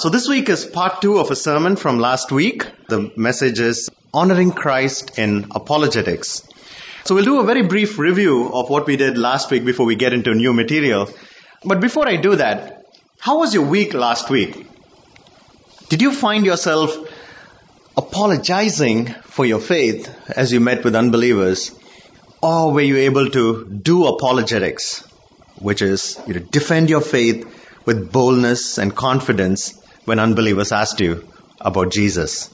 So this week is part 2 of a sermon from last week. The message is Honoring Christ in Apologetics. So we'll do a very brief review of what we did last week before we get into new material. But before I do that, how was your week last week? Did you find yourself apologizing for your faith as you met with unbelievers? Or were you able to do apologetics, which is defend your faith with boldness and confidence when unbelievers asked you about Jesus?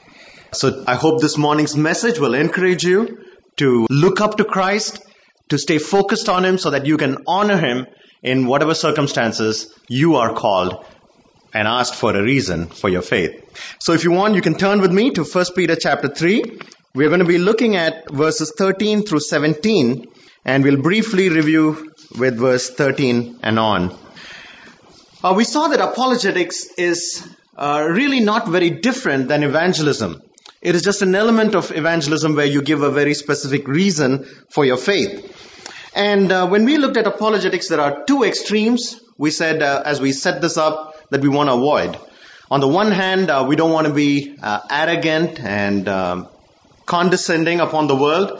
So I hope this morning's message will encourage you to look up to Christ, to stay focused on Him so that you can honor Him in whatever circumstances you are called and asked for a reason for your faith. So if you want, you can turn with me to 1 Peter chapter 3. We're going to be looking at verses 13 through 17, and we'll briefly review with verse 13 and on. We saw that apologetics is really not very different than evangelism. It is just an element of evangelism where you give a very specific reason for your faith. And when we looked at apologetics, there are two extremes. We said, as we set this up, that we want to avoid. On the one hand, we don't want to be arrogant and condescending upon the world.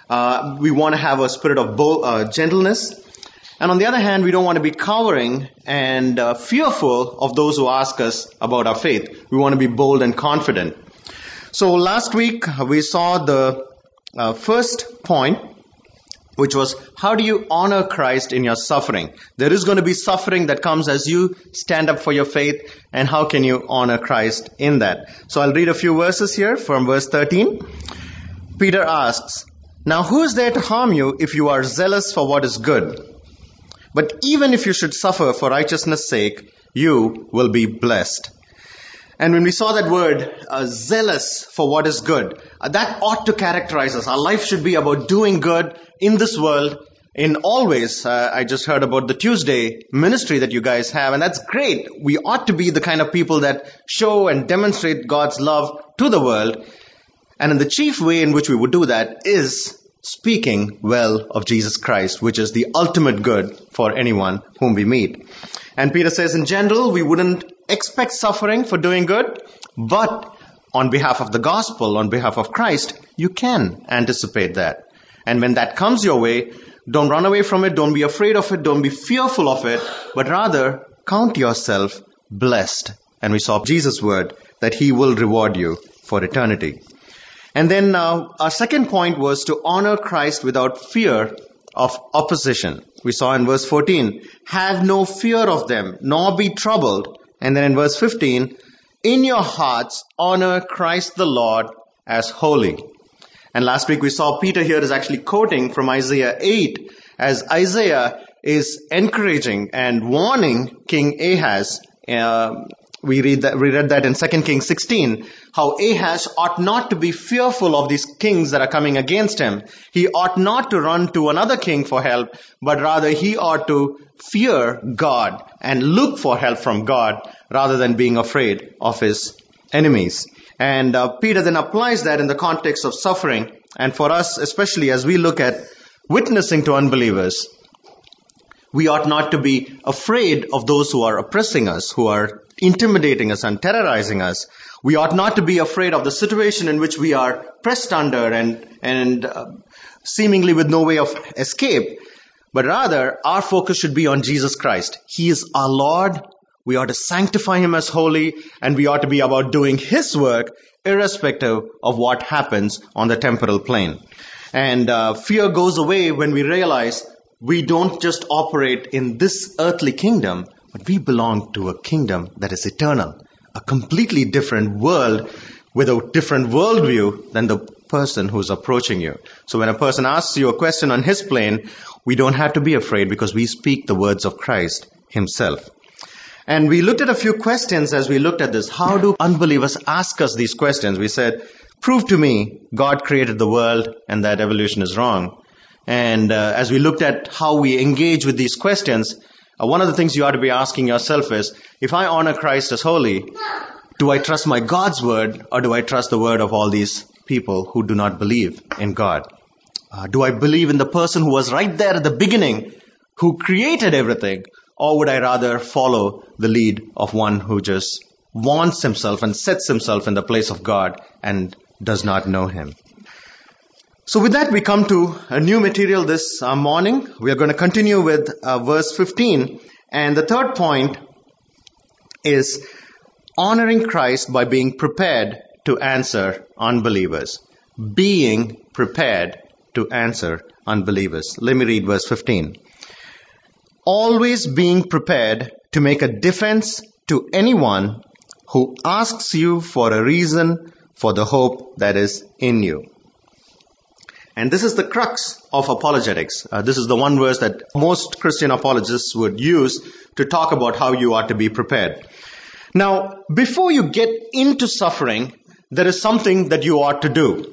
We want to have a spirit of gentleness. And on the other hand, we don't want to be cowering and fearful of those who ask us about our faith. We want to be bold and confident. So last week, we saw the first point, which was, how do you honor Christ in your suffering? There is going to be suffering that comes as you stand up for your faith, and how can you honor Christ in that? So I'll read a few verses here from verse 13. Peter asks, "Now who is there to harm you if you are zealous for what is good? But even if you should suffer for righteousness' sake, you will be blessed." And when we saw that word, zealous for what is good, that ought to characterize us. Our life should be about doing good in this world, in all ways. I just heard about the Tuesday ministry that you guys have, and that's great. We ought to be the kind of people that show and demonstrate God's love to the world. And in the chief way in which we would do that is speaking well of Jesus Christ, which is the ultimate good for anyone whom we meet. And Peter says, in general, we wouldn't expect suffering for doing good, but on behalf of the gospel, on behalf of Christ, you can anticipate that. And when that comes your way, don't run away from it, don't be afraid of it, don't be fearful of it, but rather count yourself blessed. And we saw Jesus' word that He will reward you for eternity. And then our second point was to honor Christ without fear of opposition. We saw in verse 14, have no fear of them, nor be troubled. And then in verse 15, in your hearts honor Christ the Lord as holy. And last week we saw Peter here is actually quoting from Isaiah 8, as Isaiah is encouraging and warning King Ahaz. We read that in 2 Kings 16, how Ahaz ought not to be fearful of these kings that are coming against him. He ought not to run to another king for help, but rather he ought to fear God and look for help from God rather than being afraid of his enemies. And Peter then applies that in the context of suffering. And for us, especially as we look at witnessing to unbelievers, we ought not to be afraid of those who are oppressing us, who are intimidating us and terrorizing us. We ought not to be afraid of the situation in which we are pressed under and seemingly with no way of escape. But rather, our focus should be on Jesus Christ. He is our Lord. We ought to sanctify Him as holy, and we ought to be about doing His work irrespective of what happens on the temporal plane. And fear goes away when we realize we don't just operate in this earthly kingdom, but we belong to a kingdom that is eternal, a completely different world with a different worldview than the person who's approaching you. So when a person asks you a question on his plane, we don't have to be afraid because we speak the words of Christ Himself. And we looked at a few questions as we looked at this. How do unbelievers ask us these questions? We said, prove to me God created the world and that evolution is wrong. And as we looked at how we engage with these questions, one of the things you ought to be asking yourself is, if I honor Christ as holy, do I trust my God's word, or do I trust the word of all these people who do not believe in God? Do I believe in the person who was right there at the beginning, who created everything? Or would I rather follow the lead of one who just wants himself and sets himself in the place of God and does not know him. So with that, we come to a new material this morning. We are going to continue with verse 15. And the third point is honoring Christ by being prepared to answer unbelievers. Being prepared to answer unbelievers. Let me read verse 15. Always being prepared to make a defense to anyone who asks you for a reason for the hope that is in you. And this is the crux of apologetics. This is the one verse that most Christian apologists would use to talk about how you are to be prepared. Now, before you get into suffering, there is something that you ought to do.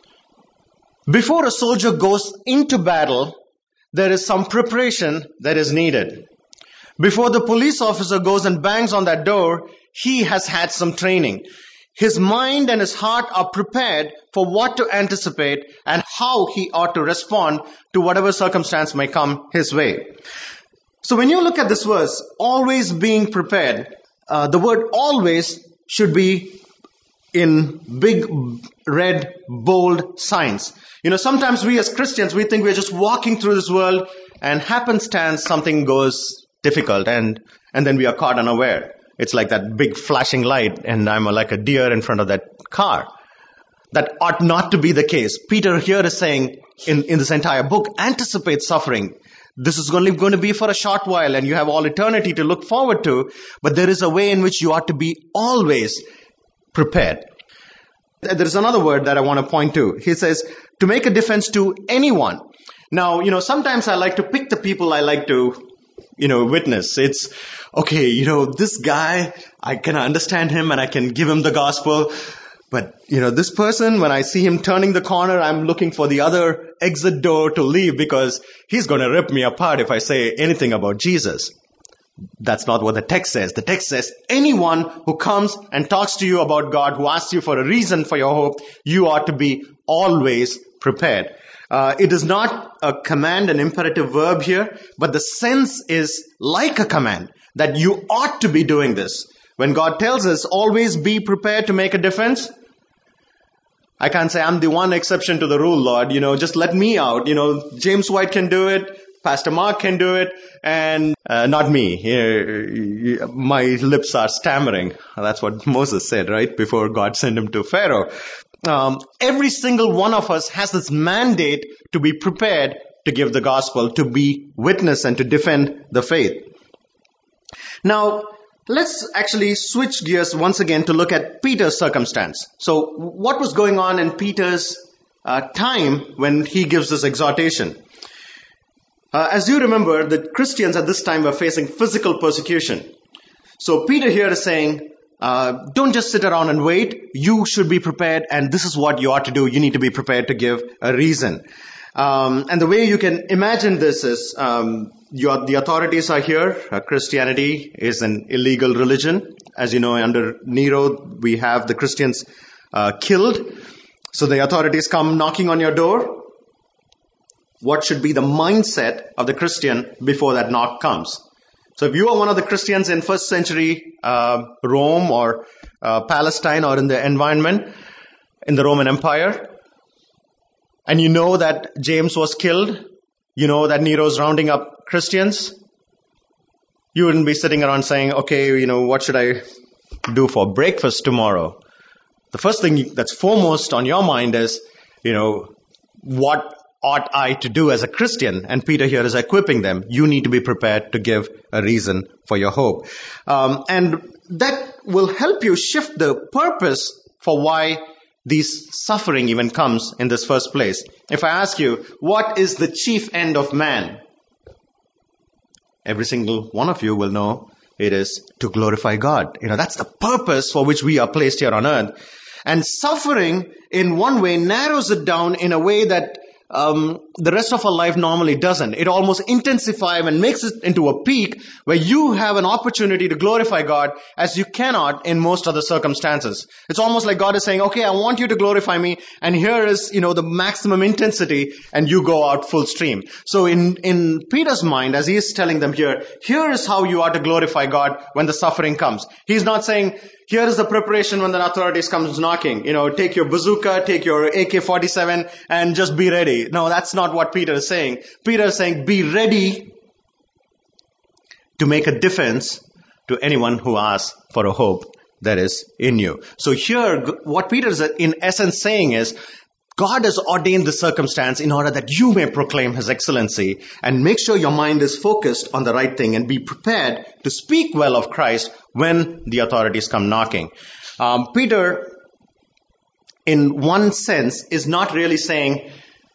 Before a soldier goes into battle, there is some preparation that is needed. Before the police officer goes and bangs on that door, he has had some training. His mind and his heart are prepared for what to anticipate and how he ought to respond to whatever circumstance may come his way. So when you look at this verse, always being prepared, the word always should be in big, red, bold signs. You know, sometimes we as Christians, we think we're just walking through this world and happenstance something goes difficult and then we are caught unaware. It's like that big flashing light and I'm like a deer in front of that car. That ought not to be the case. Peter here is saying in this entire book, anticipate suffering. This is only going to be for a short while and you have all eternity to look forward to, but there is a way in which you ought to be always prepared. There is another word that I want to point to. He says, to make a defense to anyone. Now, sometimes I like to pick the people I like to, witness. It's, okay, this guy, I can understand him and I can give him the gospel. But, this person, when I see him turning the corner, I'm looking for the other exit door to leave because he's going to rip me apart if I say anything about Jesus. That's not what the text says. The text says anyone who comes and talks to you about God, who asks you for a reason for your hope, you ought to be always prepared. It is not a command, an imperative verb here, but the sense is like a command that you ought to be doing this. When God tells us, always be prepared to make a defense, I can't say I'm the one exception to the rule, Lord. Just let me out. James White can do it. Pastor Mark can do it, and not me. My lips are stammering. That's what Moses said, right? Before God sent him to Pharaoh. Every single one of us has this mandate to be prepared to give the gospel, to be witness and to defend the faith. Now, let's actually switch gears once again to look at Peter's circumstance. So, what was going on in Peter's time when he gives this exhortation? As you remember, the Christians at this time were facing physical persecution. So Peter here is saying, don't just sit around and wait. You should be prepared, and this is what you ought to do. You need to be prepared to give a reason. And the way you can imagine this is, the authorities are here. Christianity is an illegal religion. As you know, under Nero, we have the Christians killed. So the authorities come knocking on your door. What should be the mindset of the Christian before that knock comes? So if you are one of the Christians in first century Rome or Palestine or in the environment in the Roman Empire, and you know that James was killed, you know that Nero's rounding up Christians, you wouldn't be sitting around saying, okay, what should I do for breakfast tomorrow? The first thing that's foremost on your mind is, what ought I to do as a Christian? And Peter here is equipping them. You need to be prepared to give a reason for your hope. And that will help you shift the purpose for why this suffering even comes in this first place. If I ask you, what is the chief end of man? Every single one of you will know it is to glorify God. That's the purpose for which we are placed here on earth. And suffering in one way narrows it down in a way that the rest of our life normally doesn't. It almost intensifies and makes it into a peak where you have an opportunity to glorify God as you cannot in most other circumstances. It's almost like God is saying, okay, I want you to glorify me, and here is, the maximum intensity, and you go out full stream. So in Peter's mind, as he is telling them here is how you are to glorify God when the suffering comes. He's not saying, here is the preparation when the authorities comes knocking. Take your bazooka, take your AK-47 and just be ready. No, that's not what Peter is saying. Peter is saying, be ready to make a defense to anyone who asks for a hope that is in you. So here, what Peter is in essence saying is, God has ordained the circumstance in order that you may proclaim His excellency, and make sure your mind is focused on the right thing and be prepared to speak well of Christ when the authorities come knocking. Peter, in one sense, is not really saying,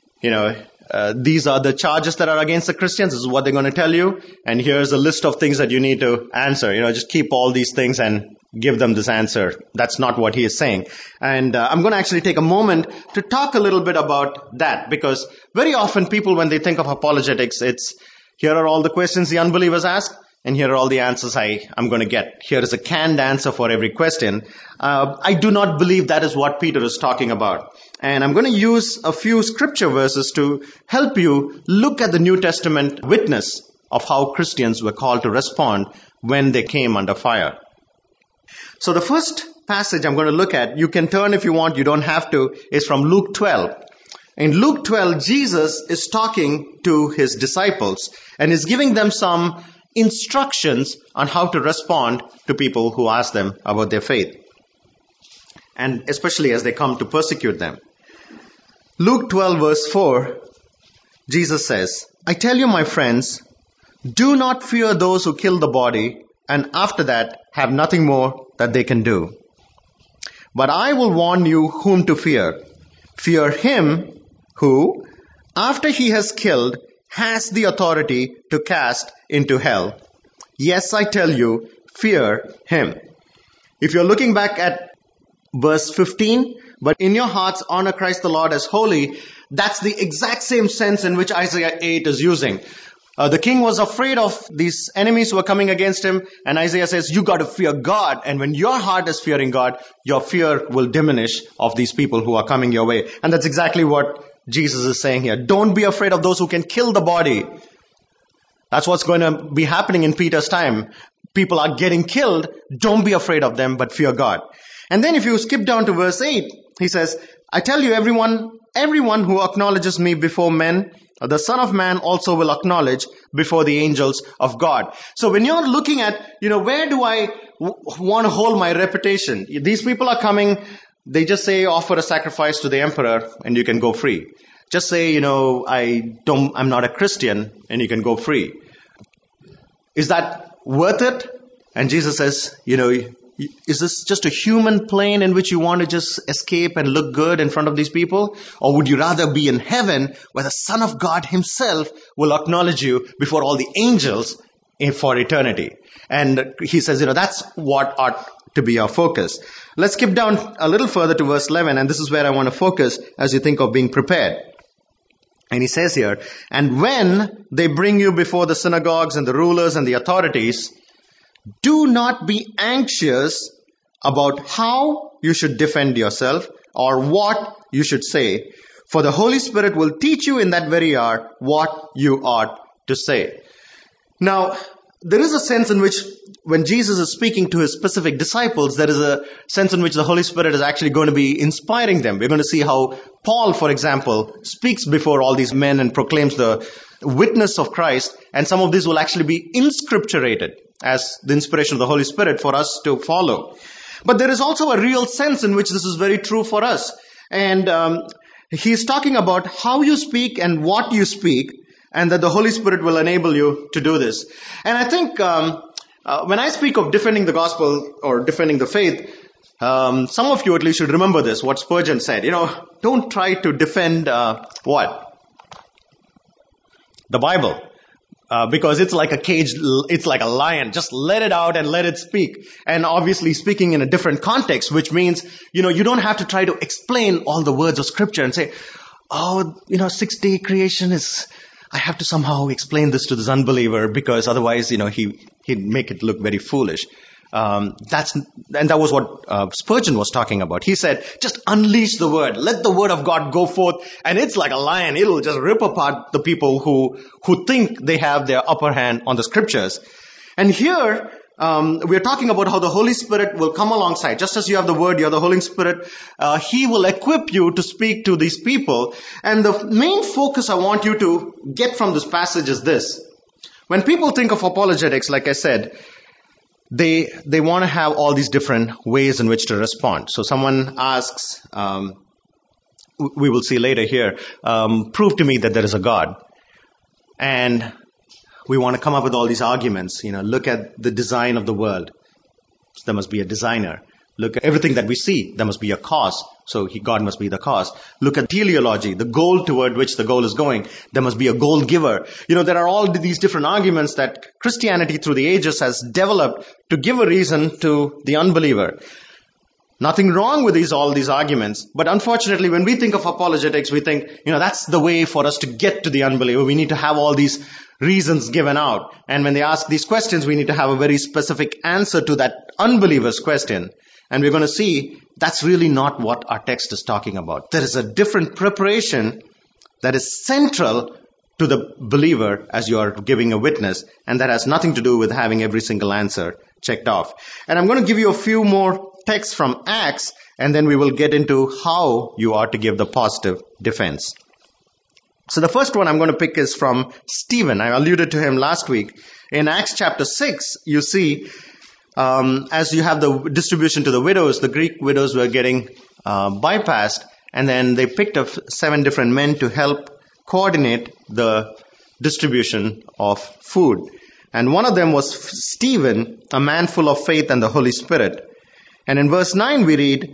these are the charges that are against the Christians. This is what they're going to tell you. And here's a list of things that you need to answer. Just keep all these things and give them this answer. That's not what he is saying. And I'm going to actually take a moment to talk a little bit about that, because very often people, when they think of apologetics, it's here are all the questions the unbelievers ask, and here are all the answers I'm going to get. Here is a canned answer for every question. I do not believe that is what Peter is talking about. And I'm going to use a few scripture verses to help you look at the New Testament witness of how Christians were called to respond when they came under fire. So the first passage I'm going to look at, you can turn if you want, you don't have to, is from Luke 12. In Luke 12, Jesus is talking to his disciples and is giving them some instructions on how to respond to people who ask them about their faith, and especially as they come to persecute them. Luke 12 verse 4, Jesus says, I tell you, my friends, do not fear those who kill the body, and after that have nothing more that they can do. But I will warn you whom to fear. Fear him who, after he has killed, has the authority to cast into hell. Yes, I tell you, fear him. If you're looking back at verse 15, but in your hearts honor Christ the Lord as holy, that's the exact same sense in which Isaiah 8 is using. The king was afraid of these enemies who were coming against him, and Isaiah says, you got to fear God, and when your heart is fearing God, your fear will diminish of these people who are coming your way. And that's exactly what Jesus is saying here. Don't be afraid of those who can kill the body. That's what's going to be happening in Peter's time. People are getting killed. Don't be afraid of them, but fear God. And then if you skip down to verse 8, he says, I tell you, everyone who acknowledges me before men, the Son of Man also will acknowledge before the angels of God. So when you're looking at, where do I want to hold my reputation? These people are coming, they just say, offer a sacrifice to the emperor and you can go free. Just say, I'm not a Christian and you can go free. Is that worth it? And Jesus says, is this just a human plane in which you want to just escape and look good in front of these people? Or would you rather be in heaven where the Son of God himself will acknowledge you before all the angels for eternity? And he says, that's what ought to be our focus. Let's skip down a little further to verse 11, and this is where I want to focus as you think of being prepared. And he says here, and when they bring you before the synagogues and the rulers and the authorities, do not be anxious about how you should defend yourself or what you should say, for the Holy Spirit will teach you in that very hour what you ought to say. Now, there is a sense in which when Jesus is speaking to his specific disciples, there is a sense in which the Holy Spirit is actually going to be inspiring them. We're going to see how Paul, for example, speaks before all these men and proclaims the witness of Christ, and some of these will actually be inscripturated as the inspiration of the Holy Spirit for us to follow. But there is also a real sense in which this is very true for us. And he's talking about how you speak and what you speak, and that the Holy Spirit will enable you to do this. And I think when I speak of defending the gospel or defending the faith, some of you at least should remember this, what Spurgeon said. Don't try to defend what? The Bible. Because it's like a cage, it's like a lion. Just let it out and let it speak. And obviously speaking in a different context, which means, you don't have to try to explain all the words of Scripture and say, 6-day creation is, I have to somehow explain this to this unbeliever because otherwise, he'd make it look very foolish. And that was what Spurgeon was talking about. He said, just unleash the word. Let the word of God go forth. And it's like a lion. It'll just rip apart the people who think they have their upper hand on the Scriptures. And here, we're talking about how the Holy Spirit will come alongside. Just as you have the Word, you have the Holy Spirit. He will equip you to speak to these people. And the main focus I want you to get from this passage is this. When people think of apologetics, like I said, they want to have all these different ways in which to respond. So someone asks, we will see later here, prove to me that there is a God. And we want to come up with all these arguments. Look at the design of the world. There must be a designer. Look at everything that we see. There must be a cause. So God must be the cause. Look at teleology, the goal toward which the goal is going. There must be a goal giver. There are all these different arguments that Christianity through the ages has developed to give a reason to the unbeliever. Nothing wrong with all these arguments. But unfortunately, when we think of apologetics, we think, that's the way for us to get to the unbeliever. We need to have all these reasons given out. And when they ask these questions, we need to have a very specific answer to that unbeliever's question. And we're going to see that's really not what our text is talking about. There is a different preparation that is central to the believer as you are giving a witness, and that has nothing to do with having every single answer checked off. And I'm going to give you a few more texts from Acts, and then we will get into how you are to give the positive defense. So the first one I'm going to pick is from Stephen. I alluded to him last week. In Acts chapter 6, you see, as you have the distribution to the widows, the Greek widows were getting bypassed, and then they picked up 7 different men to help coordinate the distribution of food. And one of them was Stephen, a man full of faith and the Holy Spirit. And in verse 9 we read,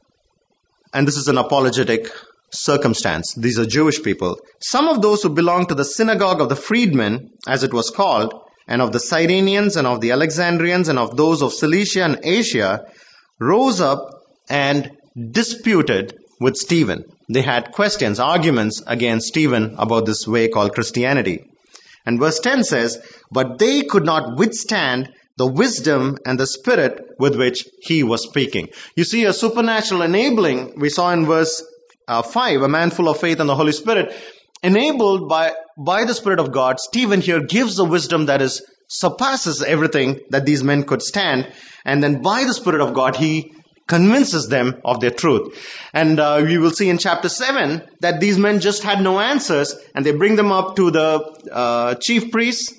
and this is an apologetic circumstance. These are Jewish people. Some of those who belonged to the synagogue of the freedmen, as it was called, and of the Cyrenians and of the Alexandrians and of those of Cilicia and Asia, rose up and disputed with Stephen. They had questions, arguments against Stephen about this way called Christianity. And verse 10 says, but they could not withstand the wisdom and the spirit with which he was speaking. You see a supernatural enabling. We saw in verse 5, a man full of faith and the Holy Spirit, enabled by the Spirit of God. Stephen here gives a wisdom that surpasses everything that these men could stand. And then by the Spirit of God, he convinces them of their truth. And we will see in chapter 7 that these men just had no answers, and they bring them up to the chief priests.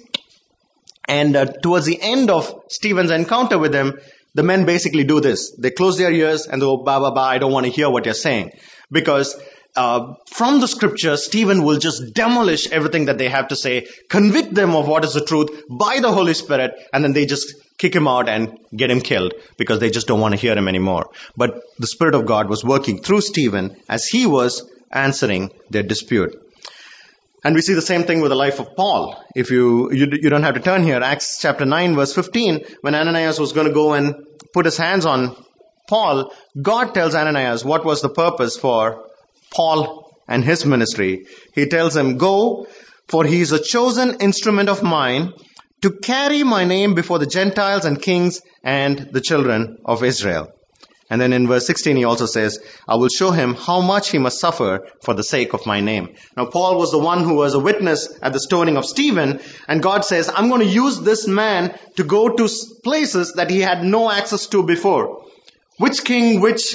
And towards the end of Stephen's encounter with them, the men basically do this. They close their ears and they go, I don't want to hear what you're saying. Because from the scriptures, Stephen will just demolish everything that they have to say, convict them of what is the truth by the Holy Spirit, and then they just kick him out and get him killed because they just don't want to hear him anymore. But the Spirit of God was working through Stephen as he was answering their dispute. And we see the same thing with the life of Paul. If you don't have to turn here, Acts chapter 9 verse 15, when Ananias was going to go and put his hands on Paul, God tells Ananias what was the purpose for Paul and his ministry. He tells him, go, for he is a chosen instrument of mine to carry my name before the Gentiles and kings and the children of Israel. And then in verse 16 he also says, I will show him how much he must suffer for the sake of my name. Now Paul was the one who was a witness at the stoning of Stephen, and God says, I'm going to use this man to go to places that he had no access to before. Which king, which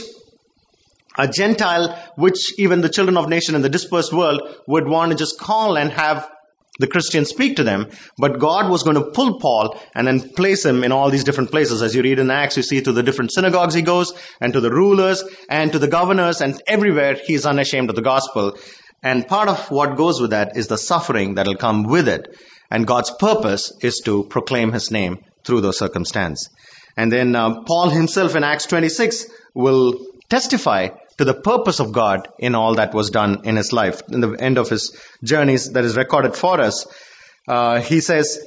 a Gentile, which even the children of nation in the dispersed world would want to just call and have the Christians speak to them. But God was going to pull Paul and then place him in all these different places. As you read in Acts, you see to the different synagogues he goes, and to the rulers, and to the governors, and everywhere he is unashamed of the gospel. And part of what goes with that is the suffering that will come with it. And God's purpose is to proclaim his name through those circumstances. And then Paul himself in Acts 26 will testify to the purpose of God in all that was done in his life. In the end of his journeys that is recorded for us, he says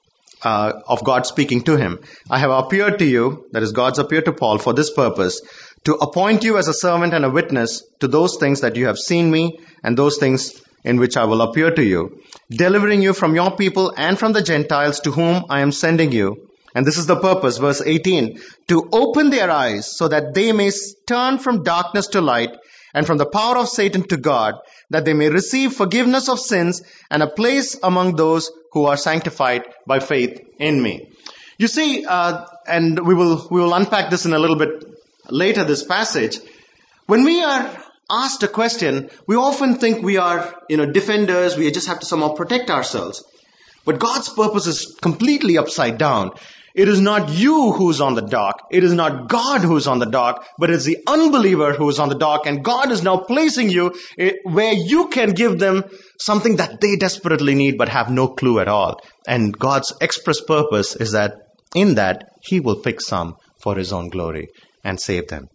of God speaking to him, I have appeared to you, that is God's appeared to Paul for this purpose, to appoint you as a servant and a witness to those things that you have seen me and those things in which I will appear to you, delivering you from your people and from the Gentiles to whom I am sending you. And this is the purpose, verse 18, to open their eyes so that they may turn from darkness to light and from the power of Satan to God, that they may receive forgiveness of sins and a place among those who are sanctified by faith in me. You see, and we will unpack this in a little bit later, this passage. When we are asked a question, we often think we are, defenders. We just have to somehow protect ourselves. But God's purpose is completely upside down. It is not you who's on the dock. It is not God who's on the dock, but it's the unbeliever who's on the dock. And God is now placing you where you can give them something that they desperately need but have no clue at all. And God's express purpose is that in that He will pick some for His own glory and save them.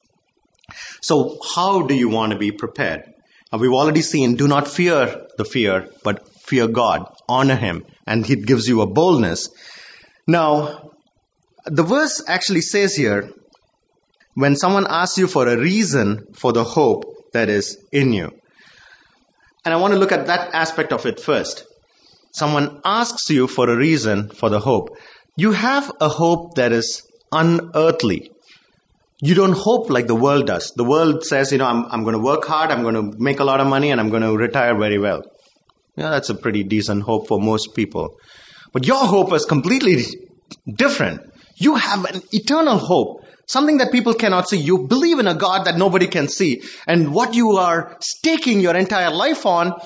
So how do you want to be prepared? Now, we've already seen, do not fear the fear, but fear God, honor Him, and He gives you a boldness. Now, the verse actually says here, when someone asks you for a reason for the hope that is in you. And I want to look at that aspect of it first. Someone asks you for a reason for the hope. You have a hope that is unearthly. You don't hope like the world does. The world says, I'm going to work hard, I'm going to make a lot of money, and I'm going to retire very well. That's a pretty decent hope for most people. But your hope is completely different. You have an eternal hope, something that people cannot see. You believe in a God that nobody can see. And what you are staking your entire life on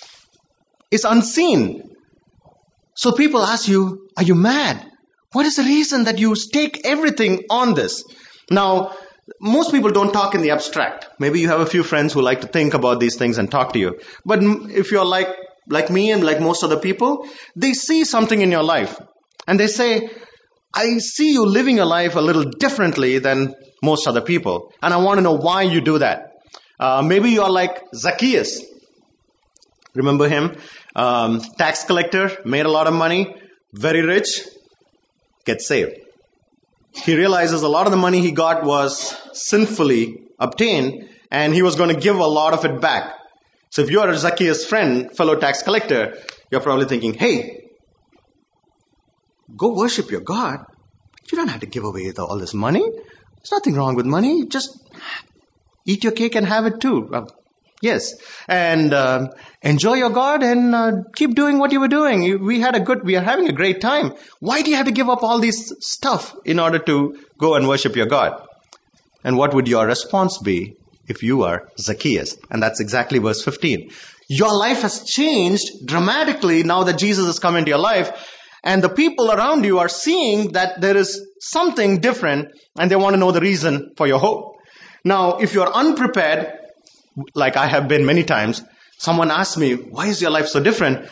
is unseen. So people ask you, are you mad? What is the reason that you stake everything on this? Now, most people don't talk in the abstract. Maybe you have a few friends who like to think about these things and talk to you. But if you're like me and like most other people, they see something in your life. And they say, I see you living your life a little differently than most other people. And I want to know why you do that. Maybe you're like Zacchaeus. Remember him? Tax collector, made a lot of money, very rich, gets saved. He realizes a lot of the money he got was sinfully obtained, and he was going to give a lot of it back. So if you are a Zacchaeus friend, fellow tax collector, you're probably thinking, hey, go worship your God. You don't have to give away all this money. There's nothing wrong with money. Just eat your cake and have it too. Yes. And enjoy your God and keep doing what you were doing. We are having a great time. Why do you have to give up all this stuff in order to go and worship your God? And what would your response be if you are Zacchaeus? And that's exactly verse 15. Your life has changed dramatically now that Jesus has come into your life. And the people around you are seeing that there is something different, and they want to know the reason for your hope. Now, if you're unprepared, like I have been many times, someone asks me, why is your life so different?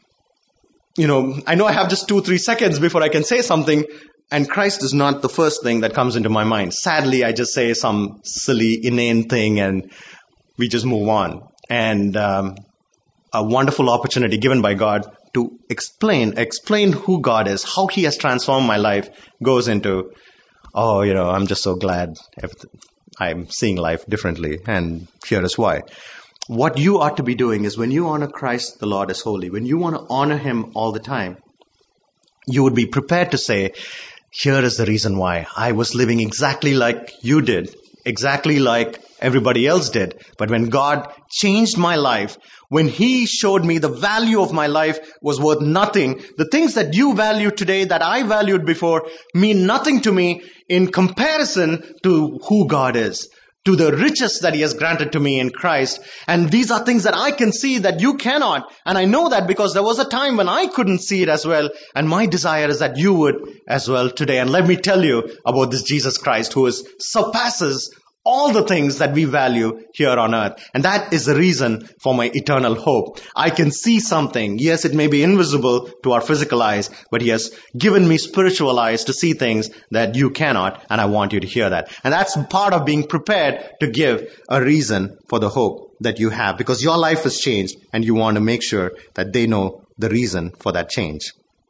I know I have just 2-3 seconds before I can say something, and Christ is not the first thing that comes into my mind. Sadly, I just say some silly, inane thing, and we just move on. And a wonderful opportunity given by God to explain who God is, how He has transformed my life, goes into, I'm just so glad I'm seeing life differently, and here is why. What you ought to be doing is when you honor Christ, the Lord is holy, when you want to honor Him all the time, you would be prepared to say, here is the reason why. I was living exactly like you did, exactly like everybody else did. But when God changed my life, when He showed me the value of my life was worth nothing, the things that you value today that I valued before mean nothing to me in comparison to who God is, to the riches that He has granted to me in Christ. And these are things that I can see that you cannot. And I know that because there was a time when I couldn't see it as well. And my desire is that you would as well today. And let me tell you about this Jesus Christ who surpasses all the things that we value here on earth. And that is the reason for my eternal hope. I can see something. Yes, it may be invisible to our physical eyes, but He has given me spiritual eyes to see things that you cannot, and I want you to hear that. And that's part of being prepared to give a reason for the hope that you have, because your life has changed, and you want to make sure that they know the reason for that change.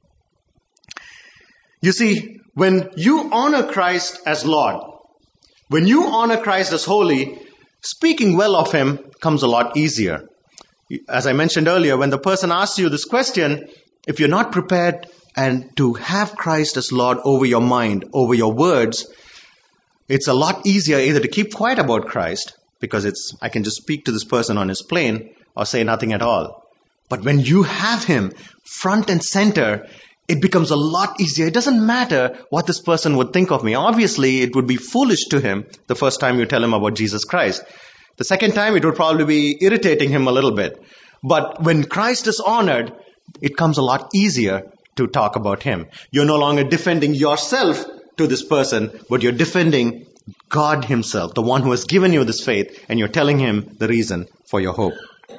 You see, when you honor Christ as Lord, when you honor Christ as holy, speaking well of Him comes a lot easier. As I mentioned earlier, when the person asks you this question, if you're not prepared and to have Christ as Lord over your mind, over your words, it's a lot easier either to keep quiet about Christ, because I can just speak to this person on his plane, or say nothing at all. But when you have Him front and center, it becomes a lot easier. It doesn't matter what this person would think of me. Obviously, it would be foolish to him the first time you tell him about Jesus Christ. The second time, it would probably be irritating him a little bit. But when Christ is honored, it comes a lot easier to talk about him. You're no longer defending yourself to this person, but you're defending God himself, the one who has given you this faith, and you're telling him the reason for your hope.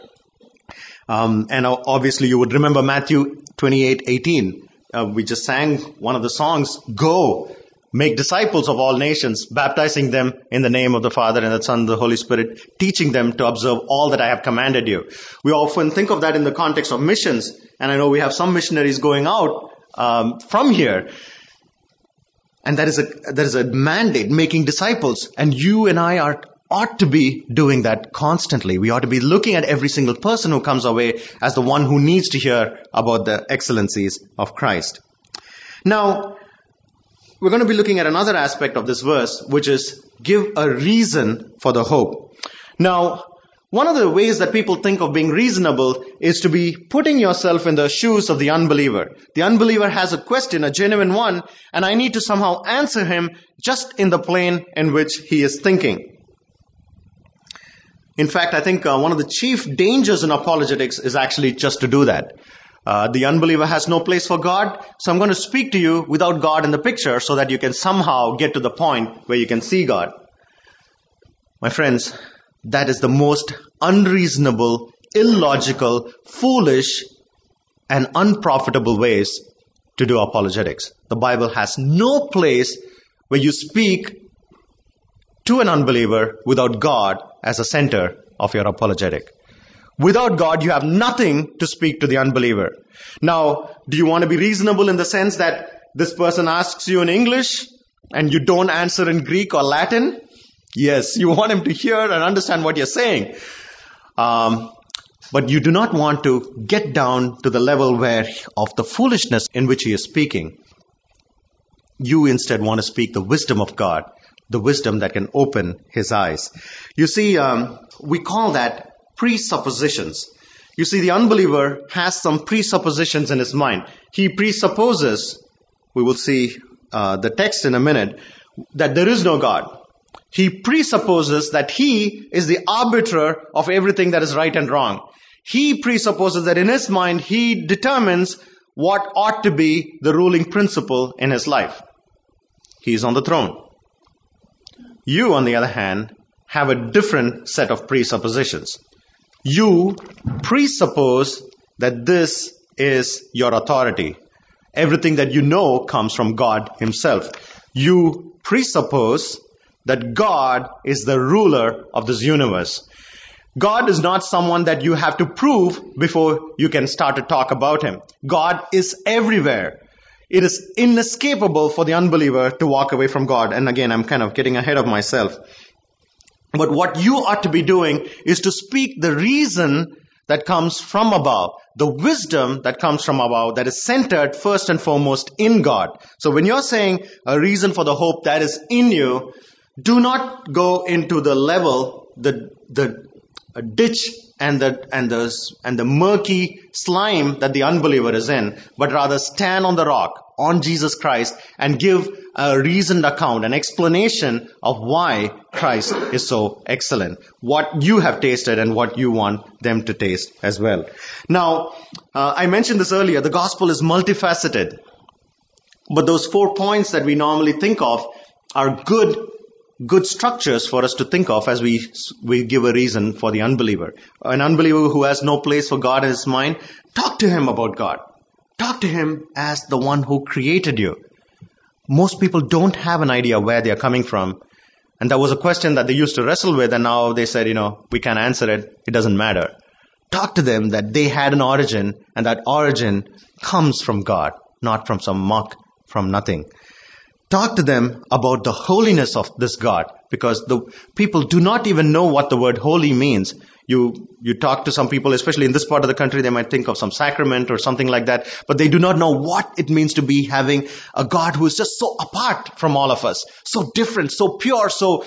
And obviously, you would remember Matthew 28:18. We just sang one of the songs, "Go, make disciples of all nations, baptizing them in the name of the Father and the Son and the Holy Spirit, teaching them to observe all that I have commanded you." We often think of that in the context of missions, and I know we have some missionaries going out from here. And that is a mandate, making disciples. And you and I ought to be doing that constantly. We ought to be looking at every single person who comes our way as the one who needs to hear about the excellencies of Christ. Now, we're going to be looking at another aspect of this verse, which is give a reason for the hope. Now, one of the ways that people think of being reasonable is to be putting yourself in the shoes of the unbeliever. The unbeliever has a question, a genuine one, and I need to somehow answer him just in the plane in which he is thinking. In fact, I think one of the chief dangers in apologetics is actually just to do that. The unbeliever has no place for God, so I'm going to speak to you without God in the picture so that you can somehow get to the point where you can see God. My friends, that is the most unreasonable, illogical, foolish, and unprofitable ways to do apologetics. The Bible has no place where you speak to an unbeliever without God as a center of your apologetic. Without God, you have nothing to speak to the unbeliever. Now, do you want to be reasonable in the sense that this person asks you in English and you don't answer in Greek or Latin? Yes, you want him to hear and understand what you're saying. But you do not want to get down to the level of the foolishness in which he is speaking. You instead want to speak the wisdom of God, the wisdom that can open his eyes. You see, we call that presuppositions. You see, the unbeliever has some presuppositions in his mind. He presupposes, we will see the text in a minute, that there is no God. He presupposes that he is the arbiter of everything that is right and wrong. He presupposes that in his mind, he determines what ought to be the ruling principle in his life. He is on the throne. You, on the other hand, have a different set of presuppositions. You presuppose that this is your authority. Everything that you know comes from God himself. You presuppose that God is the ruler of this universe. God is not someone that you have to prove before you can start to talk about him. God is everywhere. It is inescapable for the unbeliever to walk away from God. And again, I'm kind of getting ahead of myself. But what you ought to be doing is to speak the reason that comes from above, the wisdom that comes from above, that is centered first and foremost in God. So when you're saying a reason for the hope that is in you, do not go into the level, the ditch and the murky slime that the unbeliever is in, but rather stand on the rock, on Jesus Christ, and give a reasoned account, an explanation of why Christ is so excellent, what you have tasted and what you want them to taste as well. Now, I mentioned this earlier, the gospel is multifaceted, but those 4 points that we normally think of are good structures for us to think of as we give a reason for the unbeliever. An unbeliever who has no place for God in his mind, talk to him about God. Talk to him as the one who created you. Most people don't have an idea where they are coming from. And that was a question that they used to wrestle with, and now they said, we can't answer it. It doesn't matter. Talk to them that they had an origin, and that origin comes from God, not from some muck, from nothing. Talk to them about the holiness of this God, because the people do not even know what the word holy means. You talk to some people, especially in this part of the country, they might think of some sacrament or something like that, but they do not know what it means to be having a God who is just so apart from all of us, so different, so pure, so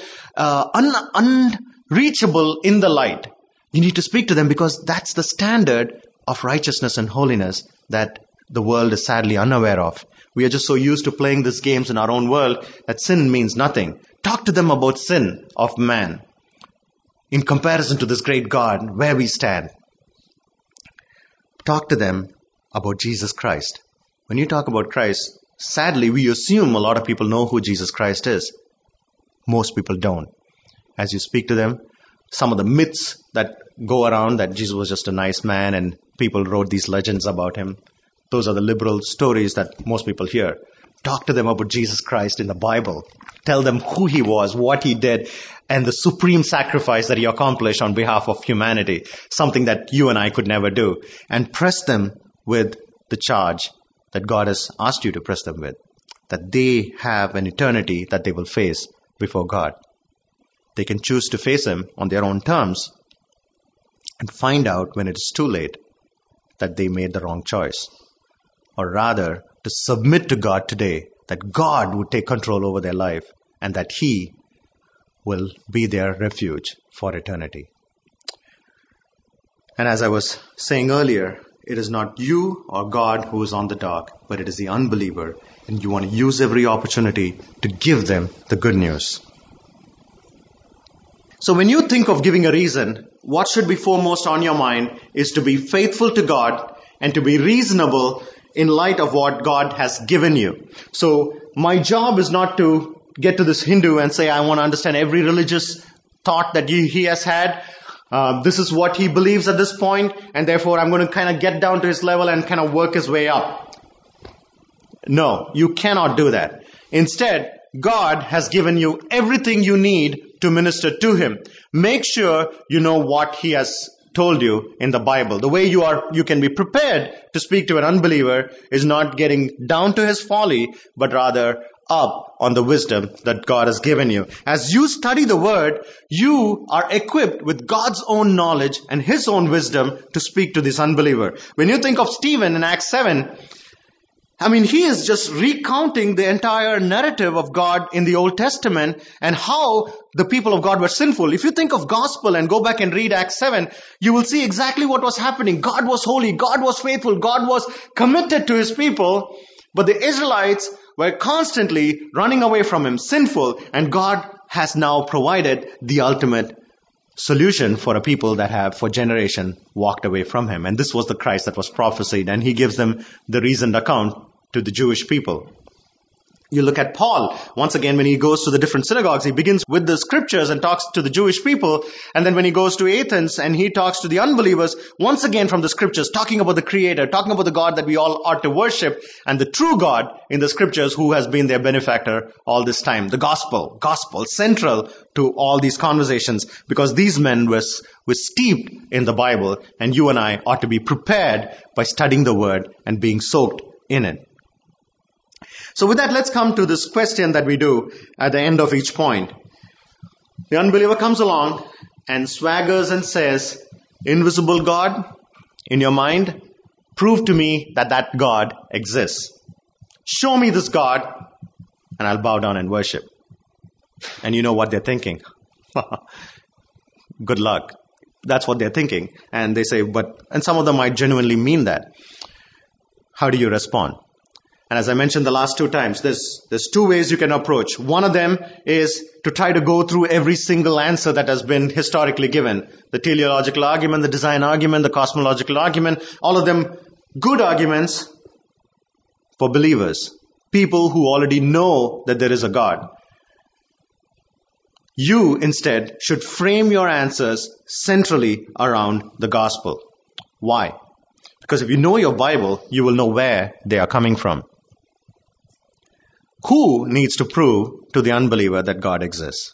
unreachable in the light. You need to speak to them because that's the standard of righteousness and holiness that the world is sadly unaware of. We are just so used to playing these games in our own world that sin means nothing. Talk to them about sin of man in comparison to this great God, where we stand. Talk to them about Jesus Christ. When you talk about Christ, sadly, we assume a lot of people know who Jesus Christ is. Most people don't. As you speak to them, some of the myths that go around that Jesus was just a nice man and people wrote these legends about him, those are the liberal stories that most people hear. Talk to them about Jesus Christ in the Bible. Tell them who he was, what he did, and the supreme sacrifice that he accomplished on behalf of humanity, something that you and I could never do. And press them with the charge that God has asked you to press them with, that they have an eternity that they will face before God. They can choose to face him on their own terms and find out when it is too late that they made the wrong choice. Or rather, to submit to God today, that God would take control over their life and that he will be their refuge for eternity. And as I was saying earlier, it is not you or God who is on the dock, but it is the unbeliever. And you want to use every opportunity to give them the good news. So when you think of giving a reason, what should be foremost on your mind is to be faithful to God and to be reasonable in light of what God has given you. So my job is not to get to this Hindu and say, I want to understand every religious thought that he has had. This is what he believes at this point, and therefore I'm going to kind of get down to his level and kind of work his way up. No, you cannot do that. Instead, God has given you everything you need to minister to him. Make sure you know what he has told you in the Bible. The way you can be prepared to speak to an unbeliever is not getting down to his folly, but rather up on the wisdom that God has given you. As you study the word, you are equipped with God's own knowledge and his own wisdom to speak to this unbeliever. When you think of Stephen in Acts 7, he is just recounting the entire narrative of God in the Old Testament and how the people of God were sinful. If you think of gospel and go back and read Acts 7, you will see exactly what was happening. God was holy. God was faithful. God was committed to his people. But the Israelites were constantly running away from him, sinful. And God has now provided the ultimate solution for a people that have for generation walked away from him. And this was the Christ that was prophesied. And he gives them the reasoned account to the Jewish people. You look at Paul. Once again, when he goes to the different synagogues, he begins with the scriptures and talks to the Jewish people. And then when he goes to Athens and he talks to the unbelievers, once again from the scriptures, talking about the Creator, talking about the God that we all ought to worship, and the true God in the scriptures who has been their benefactor all this time. The gospel central to all these conversations, because these men were steeped in the Bible, and you and I ought to be prepared by studying the word and being soaked in it. So with that, let's come to this question that we do at the end of each point. The unbeliever comes along and swaggers and says, invisible God, in your mind, prove to me that that God exists. Show me this God, and I'll bow down and worship. And you know what they're thinking. Good luck. That's what they're thinking. And they say, and some of them might genuinely mean that. How do you respond? And as I mentioned the last two times, there's two ways you can approach. One of them is to try to go through every single answer that has been historically given. The teleological argument, the design argument, the cosmological argument, all of them good arguments for believers. People who already know that there is a God. You instead should frame your answers centrally around the gospel. Why? Because if you know your Bible, you will know where they are coming from. Who needs to prove to the unbeliever that God exists?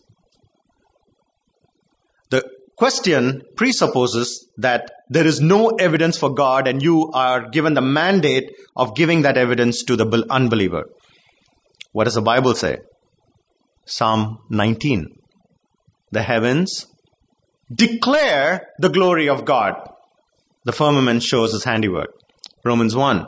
The question presupposes that there is no evidence for God and you are given the mandate of giving that evidence to the unbeliever. What does the Bible say? Psalm 19. The heavens declare the glory of God. The firmament shows his handiwork. Romans 1.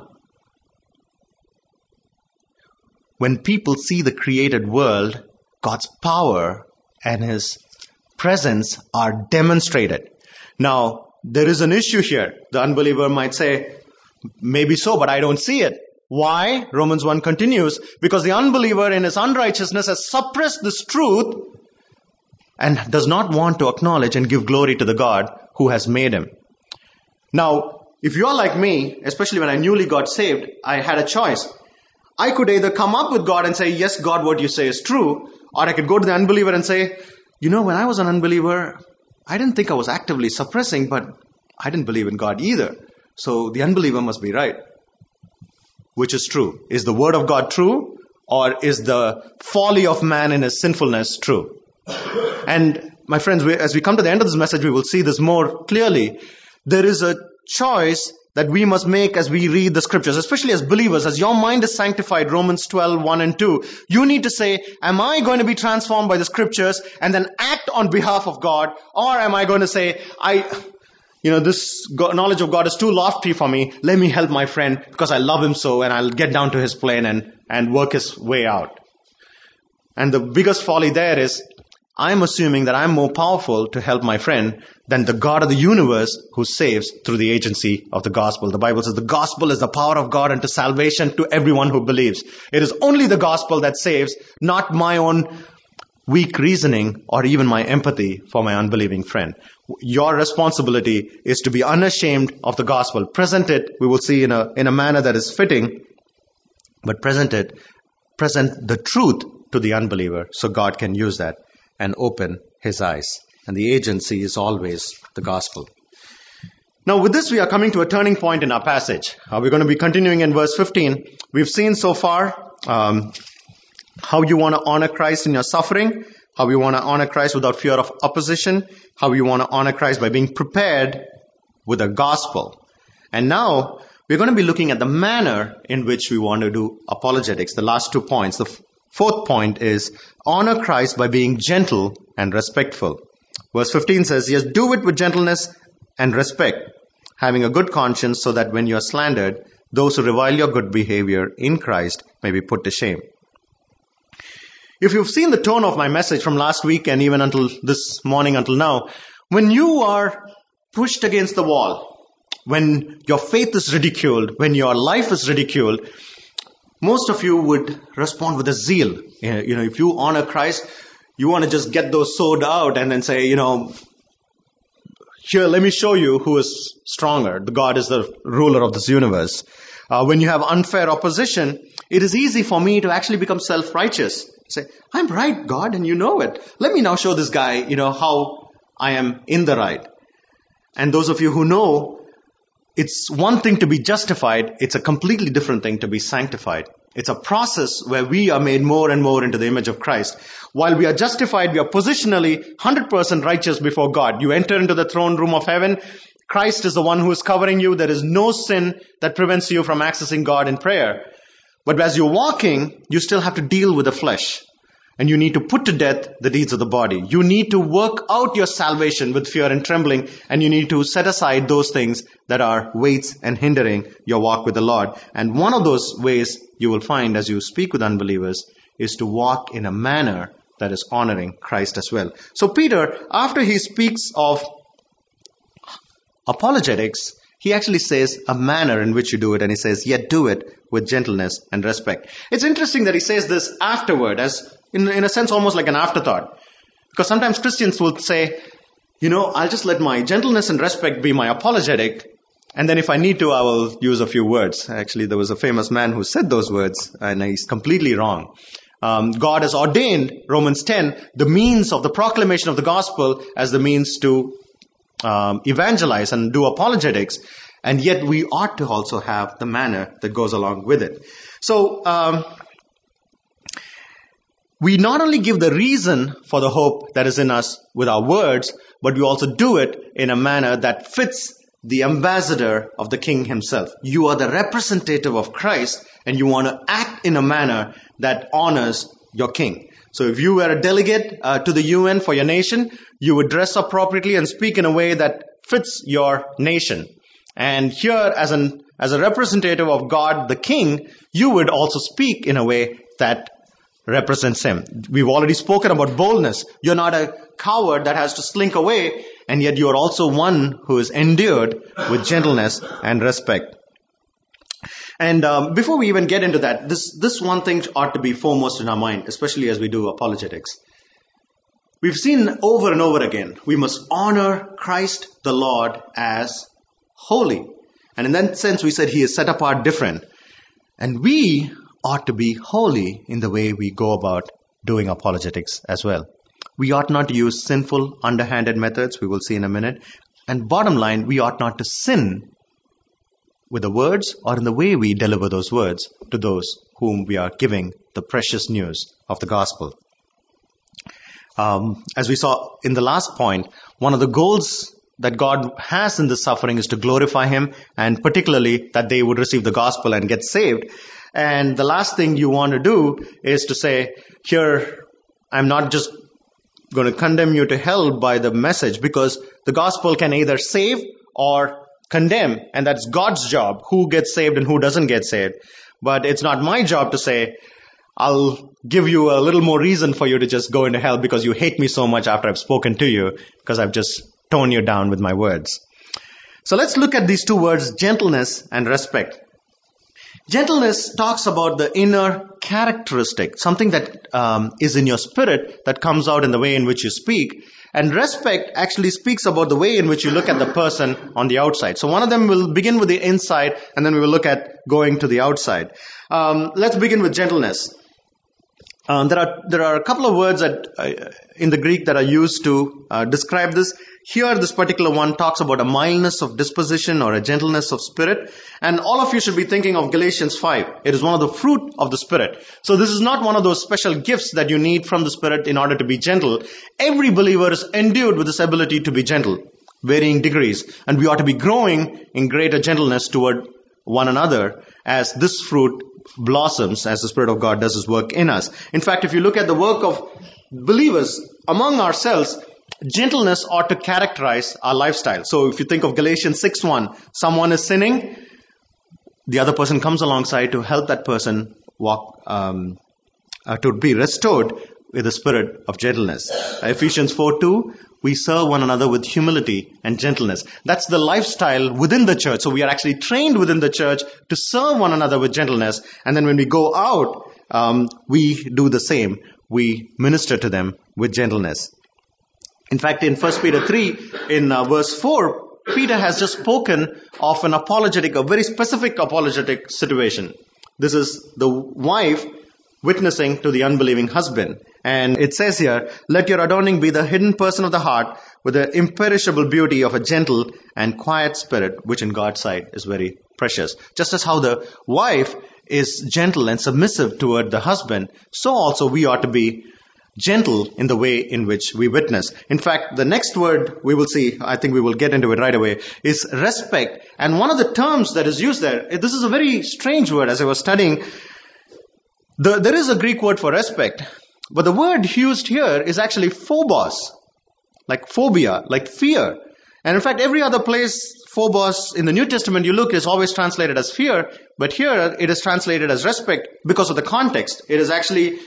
When people see the created world, God's power and his presence are demonstrated. Now, there is an issue here. The unbeliever might say, Maybe so, but I don't see it. Why? Romans 1 continues, because the unbeliever in his unrighteousness has suppressed this truth and does not want to acknowledge and give glory to the God who has made him. Now, if you're like me, especially when I newly got saved, I had a choice. I could either come up with God and say, yes, God, what you say is true, or I could go to the unbeliever and say, when I was an unbeliever, I didn't think I was actively suppressing, but I didn't believe in God either. So the unbeliever must be right. Which is true? Is the word of God true? Or is the folly of man in his sinfulness true? And my friends, as we come to the end of this message, we will see this more clearly. There is a choice that we must make as we read the scriptures, especially as believers. As your mind is sanctified, Romans 12, 1 and 2, you need to say, am I going to be transformed by the scriptures and then act on behalf of God? Or am I going to say, this knowledge of God is too lofty for me. Let me help my friend because I love him so, and I'll get down to his plane and work his way out. And the biggest folly there is, I'm assuming that I'm more powerful to help my friend than the God of the universe who saves through the agency of the gospel. The Bible says the gospel is the power of God unto salvation to everyone who believes. It is only the gospel that saves, not my own weak reasoning or even my empathy for my unbelieving friend. Your responsibility is to be unashamed of the gospel. Present it, we will see in a manner that is fitting, but present the truth to the unbeliever so God can use that and open his eyes. And the agency is always the gospel. Now with this, we are coming to a turning point in our passage. We're going to be continuing in verse 15. We've seen so far how you want to honor Christ in your suffering, how you want to honor Christ without fear of opposition, how you want to honor Christ by being prepared with the gospel. And now we're going to be looking at the manner in which we want to do apologetics, the last 2 points. The fourth point is honor Christ by being gentle and respectful. Verse 15 says, yes, do it with gentleness and respect, having a good conscience, so that when you are slandered, those who revile your good behavior in Christ may be put to shame. If you've seen the tone of my message from last week and even until this morning until now, when you are pushed against the wall, when your faith is ridiculed, when your life is ridiculed, most of you would respond with a zeal. If you honor Christ, you want to just get those sword out and then say, here, let me show you who is stronger. The God is the ruler of this universe. When you have unfair opposition, it is easy for me to actually become self-righteous. Say, I'm right, God, and you know it. Let me now show this guy, how I am in the right. And those of you who know, it's one thing to be justified. It's a completely different thing to be sanctified. It's a process where we are made more and more into the image of Christ. While we are justified, we are positionally 100% righteous before God. You enter into the throne room of heaven. Christ is the one who is covering you. There is no sin that prevents you from accessing God in prayer. But as you're walking, you still have to deal with the flesh. And you need to put to death the deeds of the body. You need to work out your salvation with fear and trembling. And you need to set aside those things that are weights and hindering your walk with the Lord. And one of those ways you will find as you speak with unbelievers is to walk in a manner that is honoring Christ as well. So Peter, after he speaks of apologetics, he actually says a manner in which you do it, and he says, yet do it with gentleness and respect. It's interesting that he says this afterward, as in a sense almost like an afterthought. Because sometimes Christians will say, I'll just let my gentleness and respect be my apologetic, and then if I need to, I will use a few words. Actually, there was a famous man who said those words, and he's completely wrong. God has ordained, Romans 10, the means of the proclamation of the gospel as the means to evangelize and do apologetics, and yet we ought to also have the manner that goes along with it. So we not only give the reason for the hope that is in us with our words, but we also do it in a manner that fits the ambassador of the King himself. You are the representative of Christ, and you want to act in a manner that honors your King. So if you were a delegate to the UN for your nation, you would dress appropriately and speak in a way that fits your nation. And here, as a representative of God, the King, you would also speak in a way that represents him. We've already spoken about boldness. You're not a coward that has to slink away, and yet you are also one who is endued with gentleness and respect. And before we even get into that, this one thing ought to be foremost in our mind, especially as we do apologetics. We've seen over and over again, we must honor Christ the Lord as holy. And in that sense, we said he is set apart different. And we ought to be holy in the way we go about doing apologetics as well. We ought not to use sinful, underhanded methods, we will see in a minute. And bottom line, we ought not to sin with the words or in the way we deliver those words to those whom we are giving the precious news of the gospel. As we saw in the last point, one of the goals that God has in this suffering is to glorify him, and particularly that they would receive the gospel and get saved. And the last thing you want to do is to say, here, I'm not just going to condemn you to hell by the message, because the gospel can either save or condemn, and that's God's job, who gets saved and who doesn't get saved. But it's not my job to say, I'll give you a little more reason for you to just go into hell because you hate me so much after I've spoken to you, because I've just toned you down with my words. So let's look at these two words, gentleness and respect. Gentleness talks about the inner characteristic, something that is in your spirit that comes out in the way in which you speak. And respect actually speaks about the way in which you look at the person on the outside. So one of them will begin with the inside, and then we will look at going to the outside. Let's begin with gentleness. There are a couple of words that in the Greek that are used to describe this. Here, this particular one talks about a mildness of disposition or a gentleness of spirit. And all of you should be thinking of Galatians 5. It is one of the fruit of the Spirit. So this is not one of those special gifts that you need from the Spirit in order to be gentle. Every believer is endued with this ability to be gentle, varying degrees. And we ought to be growing in greater gentleness toward one another as this fruit blossoms, as the Spirit of God does his work in us. In fact, if you look at the work of believers among ourselves, gentleness ought to characterize our lifestyle. So if you think of Galatians 6:1, someone is sinning, the other person comes alongside to help that person walk, to be restored with the spirit of gentleness. Ephesians 4:2, we serve one another with humility and gentleness. That's the lifestyle within the church. So we are actually trained within the church to serve one another with gentleness. And then when we go out, we do the same. We minister to them with gentleness. In fact, in 1 Peter 3, in verse 4, Peter has just spoken of an apologetic, a very specific apologetic situation. This is the wife witnessing to the unbelieving husband. And it says here, let your adorning be the hidden person of the heart with the imperishable beauty of a gentle and quiet spirit, which in God's sight is very precious. Just as how the wife is gentle and submissive toward the husband, so also we ought to be gentle in the way in which we witness. In fact, the next word we will see, I think we will get into it right away, is respect. And one of the terms that is used there, this is a very strange word as I was studying. There is a Greek word for respect, but the word used here is actually phobos, like phobia, like fear. And in fact, every other place, phobos in the New Testament you look is always translated as fear, but here it is translated as respect because of the context. It is actually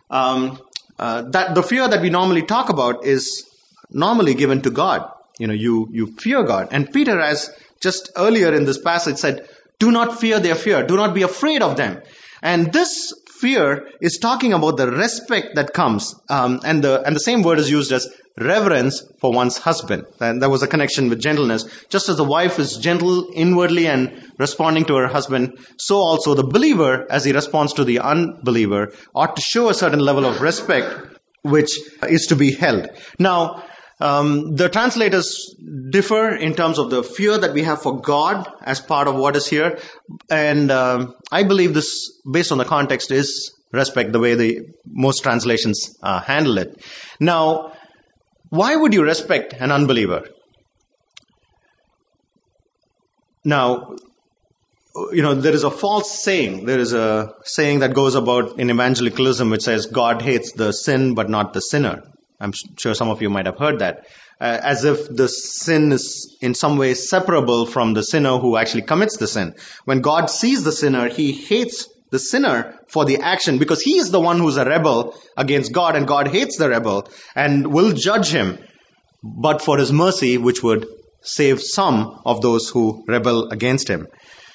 that the fear that we normally talk about is normally given to God. You fear God. And Peter, as just earlier in this passage said, do not fear their fear. Do not be afraid of them. And this fear is talking about the respect that comes. And the same word is used as reverence for one's husband. And there was a connection with gentleness. Just as the wife is gentle inwardly and responding to her husband, so also the believer, as he responds to the unbeliever, ought to show a certain level of respect, which is to be held. Now, the translators differ in terms of the fear that we have for God as part of what is here. And I believe this, based on the context, is respect, the way most translations handle it. Now, why would you respect an unbeliever? Now, there is a false saying. There is a saying that goes about in evangelicalism which says God hates the sin but not the sinner. I'm sure some of you might have heard that. As if the sin is in some way separable from the sinner who actually commits the sin. When God sees the sinner, he hates the sinner for the action because he is the one who's a rebel against God, and God hates the rebel and will judge him, but for his mercy, which would save some of those who rebel against him.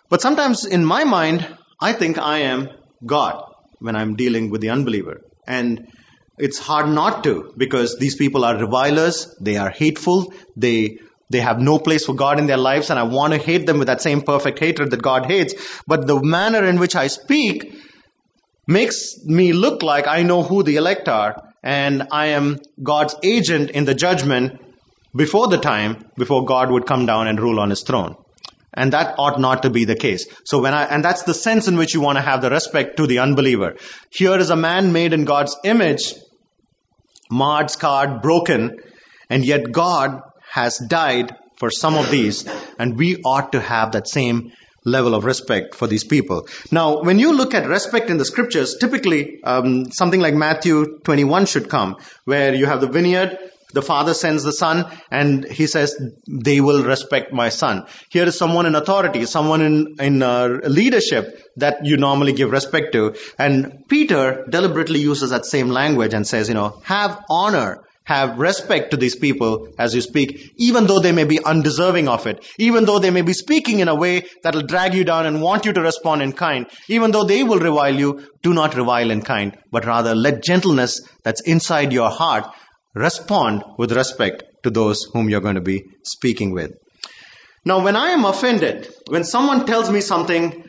But sometimes in my mind, I think I am God when I'm dealing with the unbeliever. And it's hard not to, because these people are revilers, they are hateful, they have no place for God in their lives, and I want to hate them with that same perfect hatred that God hates. But the manner in which I speak makes me look like I know who the elect are, and I am God's agent in the judgment before the time, before God would come down and rule on his throne. And that ought not to be the case. So and that's the sense in which you want to have the respect to the unbeliever. Here is a man made in God's image, marred, scarred, broken, and yet God has died for some of these, and we ought to have that same level of respect for these people. Now, when you look at respect in the scriptures, typically something like Matthew 21 should come, where you have the vineyard, the father sends the son, and he says, they will respect my son. Here is someone in authority, someone in leadership that you normally give respect to. And Peter deliberately uses that same language and says, have honor, have respect to these people as you speak, even though they may be undeserving of it, even though they may be speaking in a way that will drag you down and want you to respond in kind, even though they will revile you, do not revile in kind, but rather let gentleness that's inside your heart respond with respect to those whom you're going to be speaking with. Now, when I am offended, when someone tells me something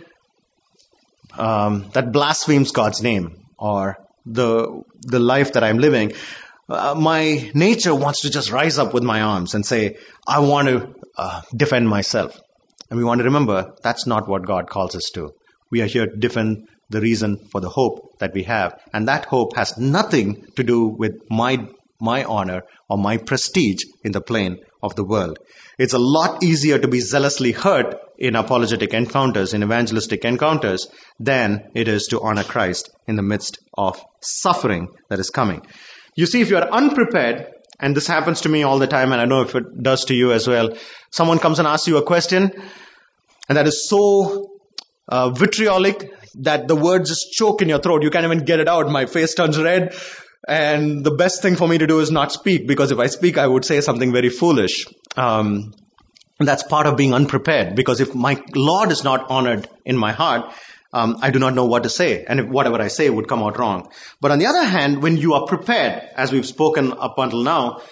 that blasphemes God's name or the life that I'm living, my nature wants to just rise up with my arms and say, I want to defend myself. And we want to remember, that's not what God calls us to. We are here to defend the reason for the hope that we have. And that hope has nothing to do with my honor or my prestige in the plane of the world. It's a lot easier to be zealously hurt in apologetic encounters, in evangelistic encounters, than it is to honor Christ in the midst of suffering that is coming. You see, if you are unprepared, and this happens to me all the time, and I know if it does to you as well, someone comes and asks you a question, and that is so vitriolic that the words just choke in your throat. You can't even get it out. My face turns red. And the best thing for me to do is not speak, because if I speak, I would say something very foolish. And that's part of being unprepared, because if my Lord is not honored in my heart, I do not know what to say. And if whatever I say would come out wrong. But on the other hand, when you are prepared, as we've spoken up until now,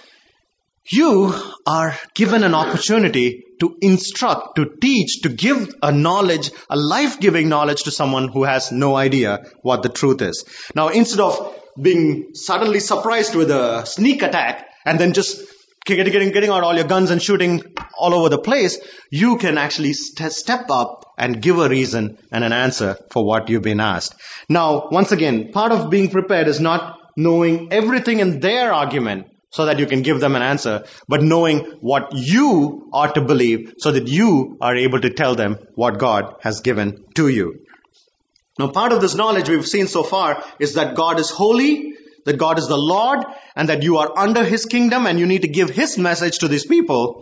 you are given an opportunity to instruct, to teach, to give a knowledge, a life-giving knowledge to someone who has no idea what the truth is. Now, instead of being suddenly surprised with a sneak attack and then just getting out all your guns and shooting all over the place, you can actually step up and give a reason and an answer for what you've been asked. Now, once again, part of being prepared is not knowing everything in their argument so that you can give them an answer, but knowing what you ought to believe so that you are able to tell them what God has given to you. Now, part of this knowledge we've seen so far is that God is holy, that God is the Lord, and that you are under his kingdom and you need to give his message to these people.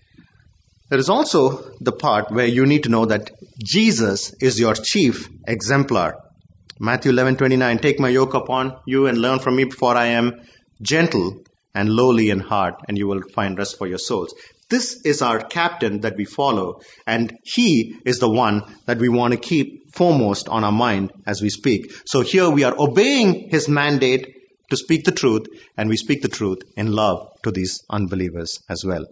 There is also the part where you need to know that Jesus is your chief exemplar. Matthew 11:29, take my yoke upon you and learn from me, for I am gentle and lowly in heart, and you will find rest for your souls. This is our captain that we follow, and he is the one that we want to keep foremost on our mind as we speak. So here we are obeying his mandate to speak the truth, and we speak the truth in love to these unbelievers as well.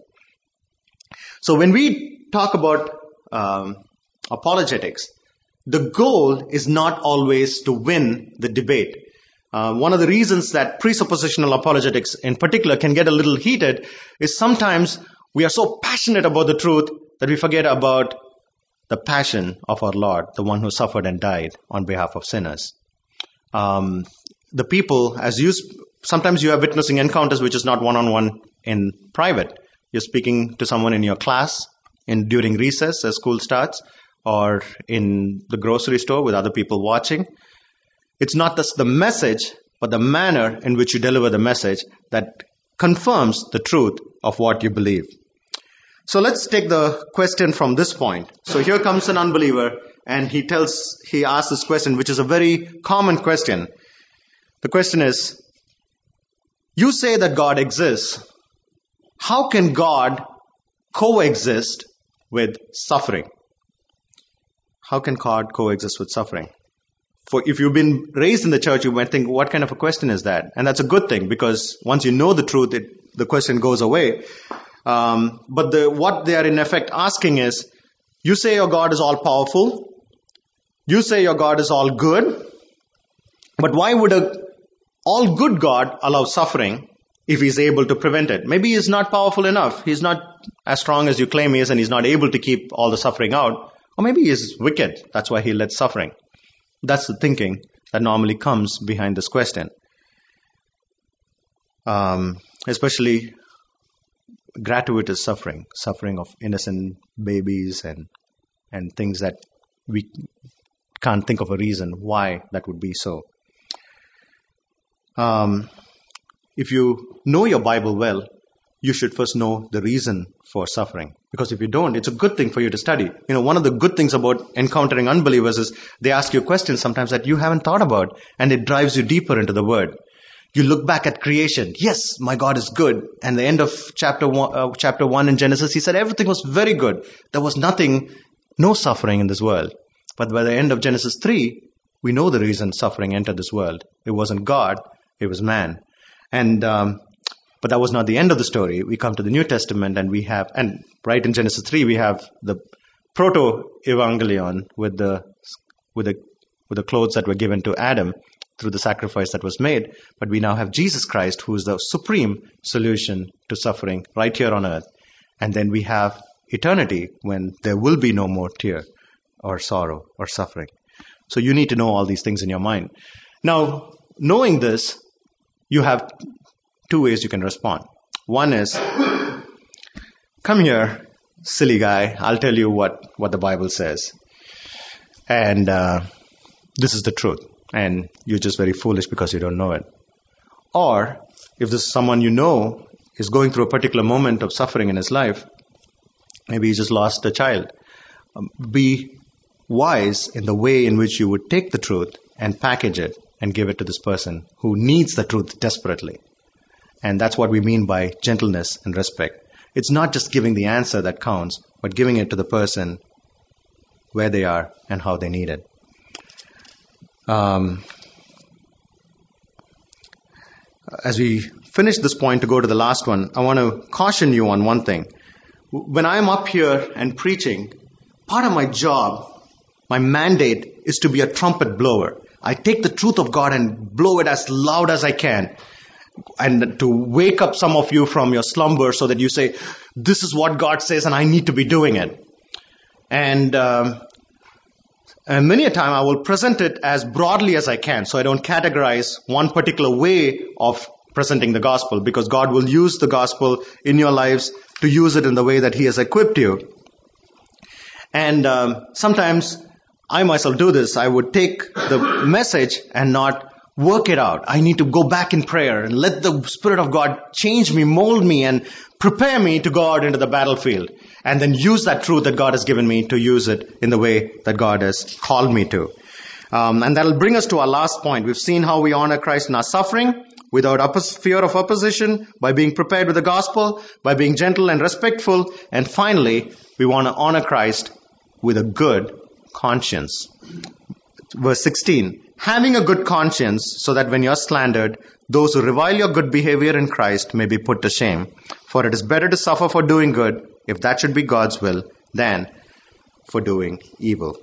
So when we talk about apologetics, the goal is not always to win the debate. One of the reasons that presuppositional apologetics in particular can get a little heated is sometimes we are so passionate about the truth that we forget about the passion of our Lord, the one who suffered and died on behalf of sinners. The people, sometimes you are witnessing encounters which is not one-on-one in private. You're speaking to someone in your class during recess as school starts, or in the grocery store with other people watching. It's not just the message, but the manner in which you deliver the message that confirms the truth of what you believe. So let's take the question from this point. So here comes an unbeliever, and he asks this question, which is a very common question. The question is, you say that God exists. How can God coexist with suffering? how can God coexist with suffering? For if you've been raised in the church, you might think, what kind of a question is that? And that's a good thing, because once you know the truth, the question goes away. But what they are in effect asking is, you say your God is all powerful. You say your God is all good. But why would a all good God allow suffering if he's able to prevent it? Maybe he's not powerful enough. He's not as strong as you claim he is, and he's not able to keep all the suffering out. Or maybe he's wicked. That's why he lets suffering. That's the thinking that normally comes behind this question. Especially gratuitous suffering of innocent babies and things that we can't think of a reason why that would be so. If you know your Bible well, you should first know the reason for suffering. Because if you don't, it's a good thing for you to study. One of the good things about encountering unbelievers is they ask you questions sometimes that you haven't thought about, and it drives you deeper into the Word. You look back at creation. Yes, my God is good. And the end of chapter 1 in Genesis, he said everything was very good. There was no suffering in this world. But by the end of Genesis 3, we know the reason suffering entered this world. It wasn't God, it was man. But that was not the end of the story. We come to the New Testament, and right in Genesis 3, we have the proto-evangelion with the clothes that were given to Adam through the sacrifice that was made. But we now have Jesus Christ, who is the supreme solution to suffering right here on earth. And then we have eternity when there will be no more tear or sorrow or suffering. So you need to know all these things in your mind. Now, knowing this, you have two ways you can respond. One is, come here, silly guy, I'll tell you what the Bible says. And this is the truth. And you're just very foolish because you don't know it. Or, if this is someone you know is going through a particular moment of suffering in his life, maybe he just lost a child, be wise in the way in which you would take the truth and package it and give it to this person who needs the truth desperately. And that's what we mean by gentleness and respect. It's not just giving the answer that counts, but giving it to the person where they are and how they need it. As we finish this point to go to the last one, I want to caution you on one thing. When I'm up here and preaching, part of my job, my mandate, is to be a trumpet blower. I take the truth of God and blow it as loud as I can, and to wake up some of you from your slumber so that you say, this is what God says and I need to be doing it. And many a time I will present it as broadly as I can, so I don't categorize one particular way of presenting the gospel, because God will use the gospel in your lives to use it in the way that He has equipped you. And sometimes I myself do this. I would take the message and not work it out. I need to go back in prayer and let the Spirit of God change me, mold me, and prepare me to go out into the battlefield. And then use that truth that God has given me to use it in the way that God has called me to. And that'll bring us to our last point. We've seen how we honor Christ in our suffering, without fear of opposition, by being prepared with the gospel, by being gentle and respectful. And finally, we want to honor Christ with a good conscience. Verse 16, having a good conscience, so that when you're slandered, those who revile your good behavior in Christ may be put to shame. For it is better to suffer for doing good, if that should be God's will, than for doing evil.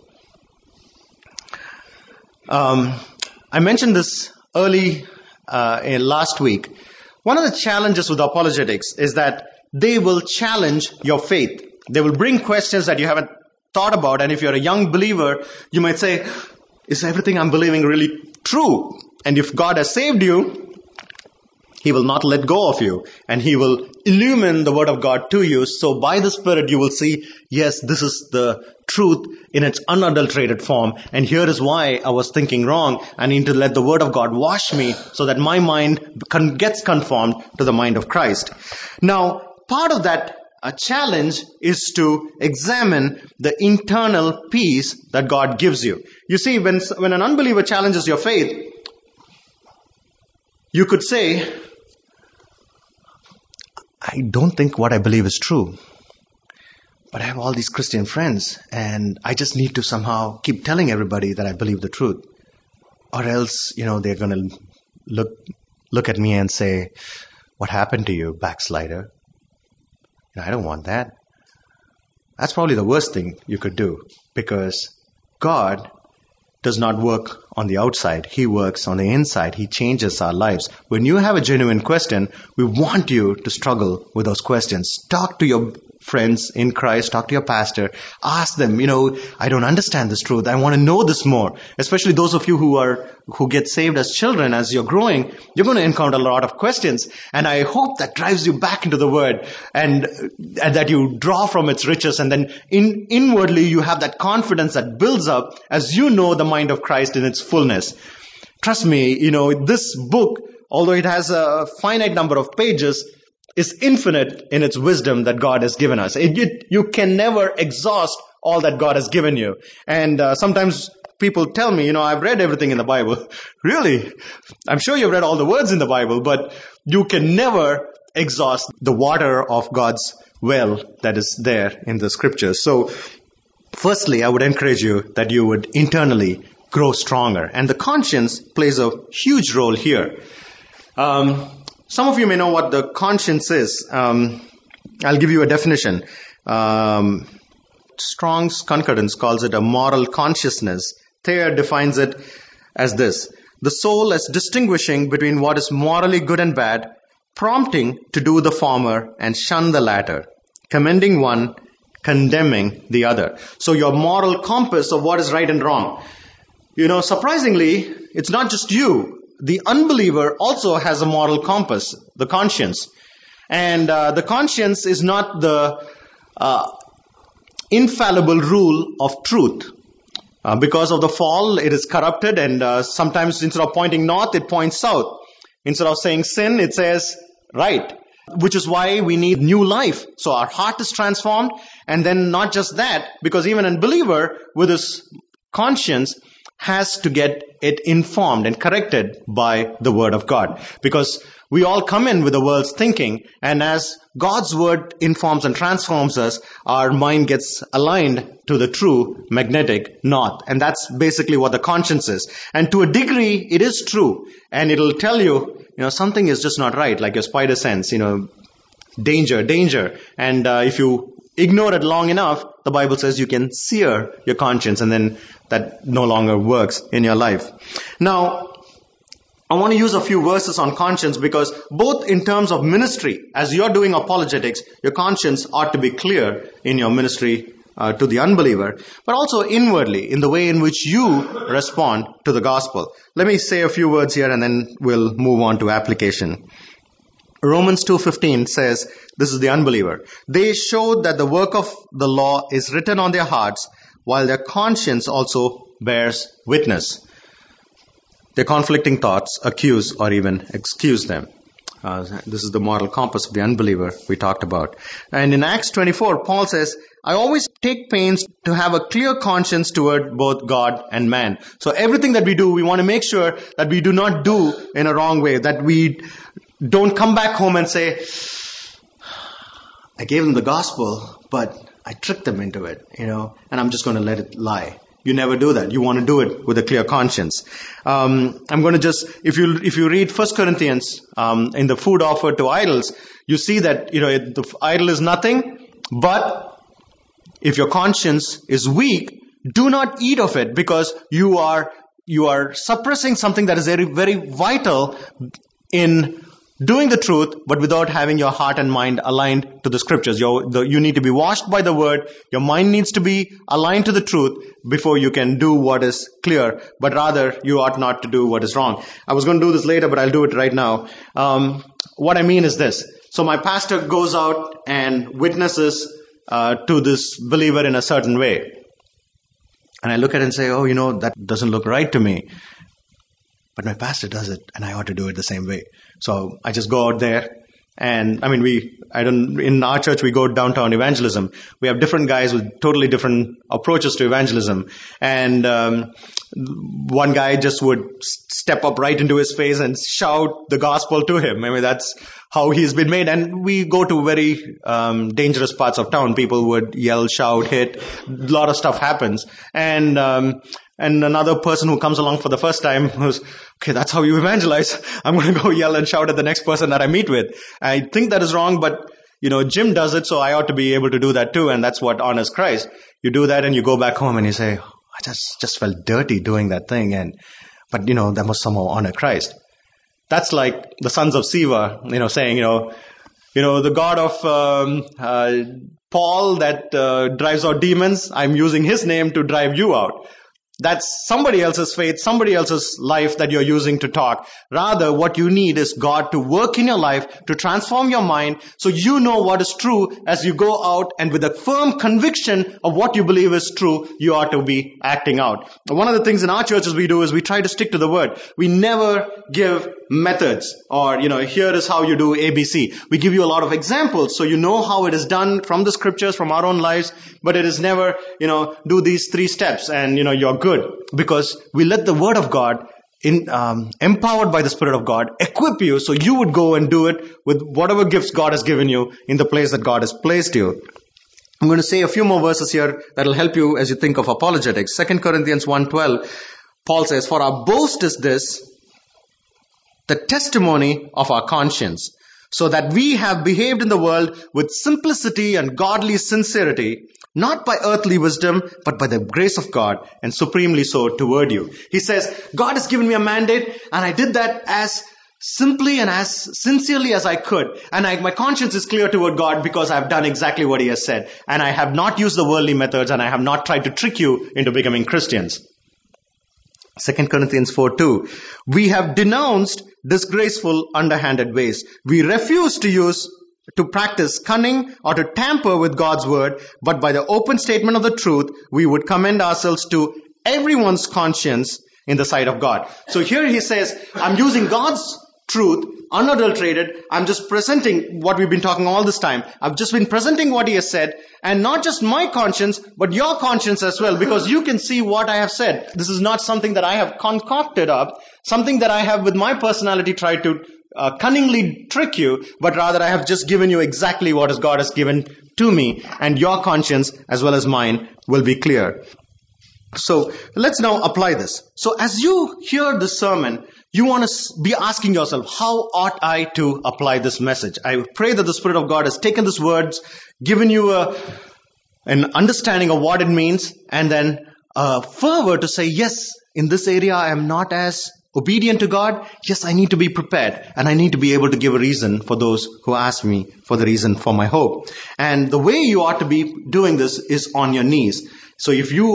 I mentioned this early last week. One of the challenges with apologetics is that they will challenge your faith. They will bring questions that you haven't thought about. And if you're a young believer, you might say, is everything I'm believing really true? And if God has saved you, He will not let go of you, and He will illumine the Word of God to you. So by the Spirit, you will see, yes, this is the truth in its unadulterated form. And here is why I was thinking wrong. I need to let the Word of God wash me so that my mind gets conformed to the mind of Christ. Now, part of that challenge is to examine the internal peace that God gives you. You see, when an unbeliever challenges your faith, you could say, I don't think what I believe is true. but I have all these Christian friends, and I just need to somehow keep telling everybody that I believe the truth. Or else, they're going to look at me and say, what happened to you, backslider? I don't want that. That's probably the worst thing you could do, because God does not work on the outside. He works on the inside. He changes our lives. When you have a genuine question, we want you to struggle with those questions. Talk to your friends in Christ. Talk to your pastor. Ask them, I don't understand this truth. I want to know this more. Especially those of you who get saved as children, as you're growing, you're going to encounter a lot of questions. And I hope that drives you back into the Word and that you draw from its riches. And then inwardly you have that confidence that builds up as you know the mind of Christ in its fullness. Trust me, this book, although it has a finite number of pages, is infinite in its wisdom that God has given us. You can never exhaust all that God has given you. And sometimes people tell me, I've read everything in the Bible. Really? I'm sure you've read all the words in the Bible, but you can never exhaust the water of God's well that is there in the scriptures. So, firstly, I would encourage you that you would internally grow stronger. And the conscience plays a huge role here. Some of you may know what the conscience is. I'll give you a definition. Strong's Concordance calls it a moral consciousness. Thayer defines it as this: the soul as distinguishing between what is morally good and bad, prompting to do the former and shun the latter, commending one, condemning the other. So your moral compass of what is right and wrong. Surprisingly, it's not just you. The unbeliever also has a moral compass, the conscience. And the conscience is not the infallible rule of truth. Because of the fall, it is corrupted, and sometimes instead of pointing north, it points south. Instead of saying sin, it says right. Which is why we need new life. So our heart is transformed, and then not just that, because even an unbeliever with his conscience has to get it informed and corrected by the Word of God. Because we all come in with the world's thinking, and as God's Word informs and transforms us, our mind gets aligned to the true magnetic north. And that's basically what the conscience is. And to a degree, it is true. And it'll tell you, something is just not right, like your spider sense, danger, danger. And if you ignore it long enough, the Bible says you can sear your conscience, and then that no longer works in your life. Now, I want to use a few verses on conscience, because both in terms of ministry, as you're doing apologetics, your conscience ought to be clear in your ministry to the unbeliever, but also inwardly in the way in which you respond to the gospel. Let me say a few words here, and then we'll move on to application. Romans 2:15 says, this is the unbeliever. They showed that the work of the law is written on their hearts, while their conscience also bears witness. Their conflicting thoughts accuse or even excuse them. This is the moral compass of the unbeliever we talked about. And in Acts 24, Paul says, I always take pains to have a clear conscience toward both God and man. So everything that we do, we want to make sure that we do not do in a wrong way, that we don't come back home and say, I gave them the gospel, but I tricked them into it, and I'm just going to let it lie. You never do that. You want to do it with a clear conscience. I'm going to just, if you read 1 Corinthians, in the food offered to idols, you see that, the idol is nothing, but if your conscience is weak, do not eat of it, because you are suppressing something that is very, very vital in doing the truth, but without having your heart and mind aligned to the scriptures. You need to be washed by the word. Your mind needs to be aligned to the truth before you can do what is clear. But rather, you ought not to do what is wrong. I was going to do this later, but I'll do it right now. What I mean is this. So my pastor goes out and witnesses to this believer in a certain way. And I look at it and say, that doesn't look right to me. But my pastor does it, and I ought to do it the same way. So I just go out there And I mean, in our church, we go downtown evangelism. We have different guys with totally different approaches to evangelism. And one guy just would step up right into his face and shout the gospel to him. I mean, that's how he's been made. And we go to very dangerous parts of town. People would yell, shout, hit. A lot of stuff happens. And another person who comes along for the first time who's, okay, that's how you evangelize. I'm going to go yell and shout at the next person that I meet with. I think that is wrong, but Jim does it, so I ought to be able to do that too. And that's what honors Christ. You do that and you go back home and you say, oh, I just felt dirty doing that thing. But that must somehow honor Christ. That's like the sons of Sceva, saying, the God of Paul that drives out demons, I'm using his name to drive you out. That's somebody else's faith, somebody else's life that you're using to talk. Rather, what you need is God to work in your life, to transform your mind, so you know what is true as you go out, and with a firm conviction of what you believe is true, you ought to be acting out. One of the things in our churches we do is we try to stick to the word. We never give methods or, here is how you do ABC. We give you a lot of examples so you know how it is done from the scriptures, from our own lives, but it is never, do these 3 steps and, you're good. Because we let the word of God, empowered by the Spirit of God, equip you so you would go and do it with whatever gifts God has given you in the place that God has placed you. I'm going to say a few more verses here that will help you as you think of apologetics. 2 Corinthians 1:12, Paul says, "For our boast is this, the testimony of our conscience, so that we have behaved in the world with simplicity and godly sincerity, not by earthly wisdom, but by the grace of God, and supremely so toward you." He says, God has given me a mandate, and I did that as simply and as sincerely as I could. And my conscience is clear toward God because I've done exactly what He has said. And I have not used the worldly methods, and I have not tried to trick you into becoming Christians. 2 Corinthians 4:2, "We have denounced disgraceful, underhanded ways. We refuse to practice cunning or to tamper with God's word, but by the open statement of the truth, we would commend ourselves to everyone's conscience in the sight of God." So here he says, I'm using God's truth, unadulterated. I'm just presenting what we've been talking all this time. I've just been presenting what He has said, and not just my conscience, but your conscience as well, because you can see what I have said. This is not something that I have concocted up, something that I have with my personality tried to cunningly trick you, but rather I have just given you exactly what God has given to me, and your conscience as well as mine will be clear. So let's now apply this. So as you hear this sermon, you want to be asking yourself, how ought I to apply this message? I pray that the Spirit of God has taken these words, given you an understanding of what it means, and then a fervor to say, yes, in this area I am not as obedient to God. Yes, I need to be prepared, and I need to be able to give a reason for those who ask me for the reason for my hope. And the way you ought to be doing this is on your knees. So if you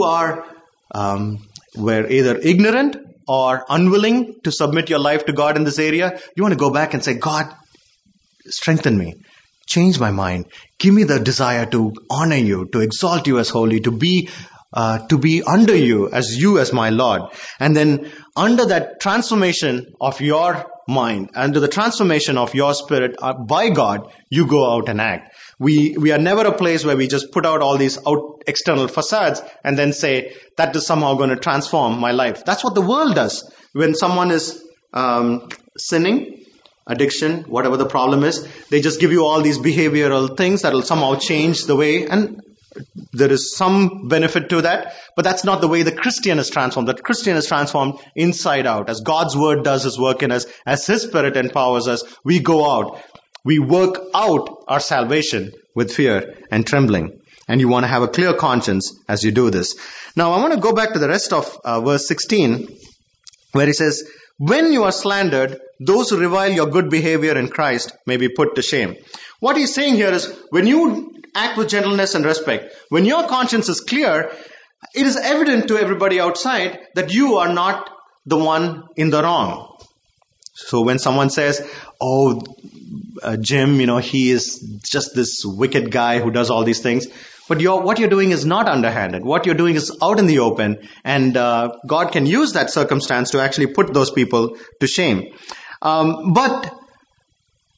were either ignorant or unwilling to submit your life to God in this area, you want to go back and say, God, strengthen me, change my mind, give me the desire to honor you, to exalt you as holy, to be under you as my Lord. And then under that transformation of your mind, under the transformation of your spirit by God, you go out and act. We are never a place where we just put out all these external facades and then say, that is somehow going to transform my life. That's what the world does. When someone is sinning, addiction, whatever the problem is, they just give you all these behavioral things that will somehow change the way, and there is some benefit to that, but that's not the way the Christian is transformed. The Christian is transformed inside out. As God's word does His work in us, as His Spirit empowers us, we go out. We work out our salvation with fear and trembling. And you want to have a clear conscience as you do this. Now, I want to go back to the rest of verse 16, where he says, "When you are slandered, those who revile your good behavior in Christ may be put to shame." What he's saying here is, when you act with gentleness and respect, when your conscience is clear, it is evident to everybody outside that you are not the one in the wrong. So when someone says, oh, Jim, he is just this wicked guy who does all these things, but what you're doing is not underhanded. What you're doing is out in the open, and God can use that circumstance to actually put those people to shame. But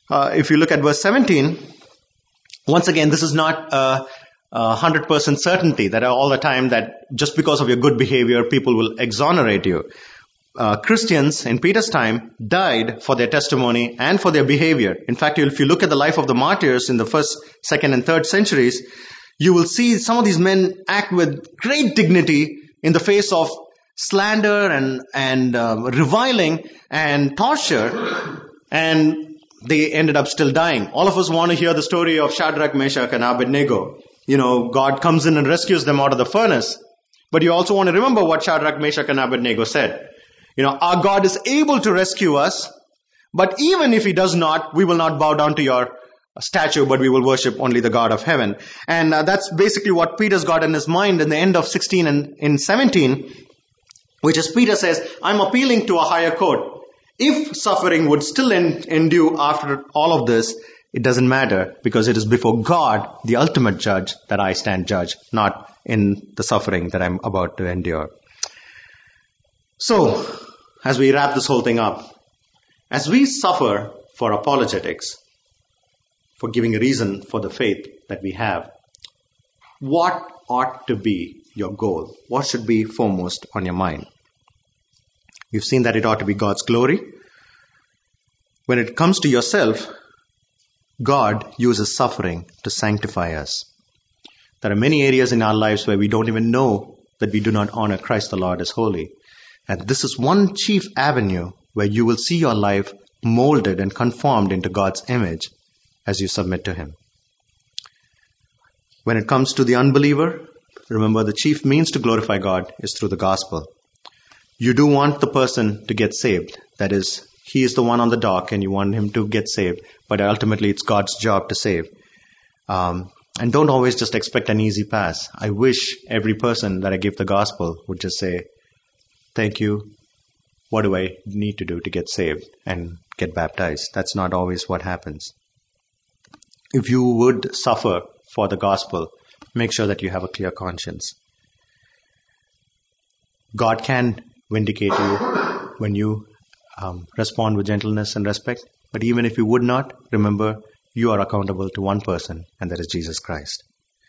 If you look at verse 17, once again, this is not a 100% certainty that all the time that just because of your good behavior, people will exonerate you. Christians in Peter's time died for their testimony and for their behavior. In fact, if you look at the life of the martyrs in the 1st, 2nd, and 3rd centuries, you will see some of these men act with great dignity in the face of slander and reviling and torture, and they ended up still dying. All of us want to hear the story of Shadrach, Meshach, and Abednego. God comes in and rescues them out of the furnace. But you also want to remember what Shadrach, Meshach, and Abednego said. Our God is able to rescue us, but even if He does not, we will not bow down to your statue, but we will worship only the God of heaven. And that's basically what Peter's got in his mind in the end of 16 and in 17, which is Peter says, I'm appealing to a higher court. If suffering would still endure after all of this, it doesn't matter, because it is before God, the ultimate judge, that I stand judge, not in the suffering that I'm about to endure. So, as we wrap this whole thing up, as we suffer for apologetics, for giving a reason for the faith that we have, what ought to be your goal? What should be foremost on your mind? You've seen that it ought to be God's glory. When it comes to yourself, God uses suffering to sanctify us. There are many areas in our lives where we don't even know that we do not honor Christ the Lord as holy. And this is one chief avenue where you will see your life molded and conformed into God's image as you submit to Him. When it comes to the unbeliever, remember the chief means to glorify God is through the gospel. You do want the person to get saved. That is, he is the one on the dock and you want him to get saved. But ultimately it's God's job to save. And don't always just expect an easy pass. I wish every person that I give the gospel would just say, thank you. What do I need to do to get saved and get baptized? That's not always what happens. If you would suffer for the gospel, make sure that you have a clear conscience. God can vindicate you when you respond with gentleness and respect. But even if you would not, remember, you are accountable to one person, and that is Jesus Christ.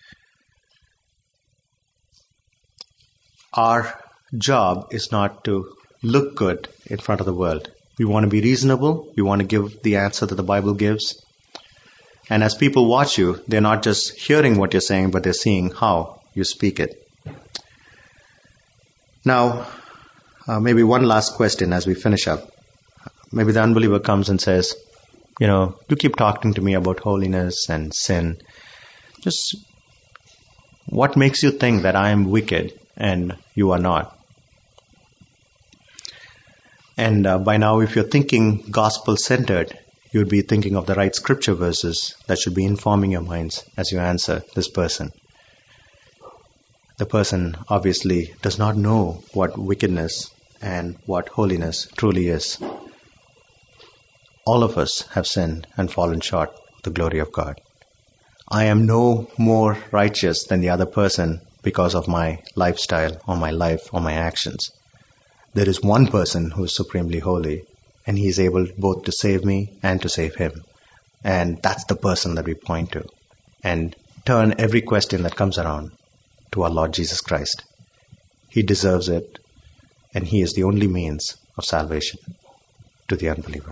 Our job is not to look good in front of the world. We want to be reasonable. We want to give the answer that the Bible gives. And as people watch you, they're not just hearing what you're saying, but they're seeing how you speak it. Now, maybe one last question as we finish up. Maybe the unbeliever comes and says, you keep talking to me about holiness and sin. Just what makes you think that I am wicked and you are not? And by now, if you're thinking gospel-centered, you would be thinking of the right scripture verses that should be informing your minds as you answer this person. The person obviously does not know what wickedness and what holiness truly is. All of us have sinned and fallen short of the glory of God. I am no more righteous than the other person because of my lifestyle or my life or my actions. There is one person who is supremely holy, and He is able both to save me and to save him. And that's the person that we point to. And turn every question that comes around to our Lord Jesus Christ. He deserves it, and He is the only means of salvation to the unbeliever.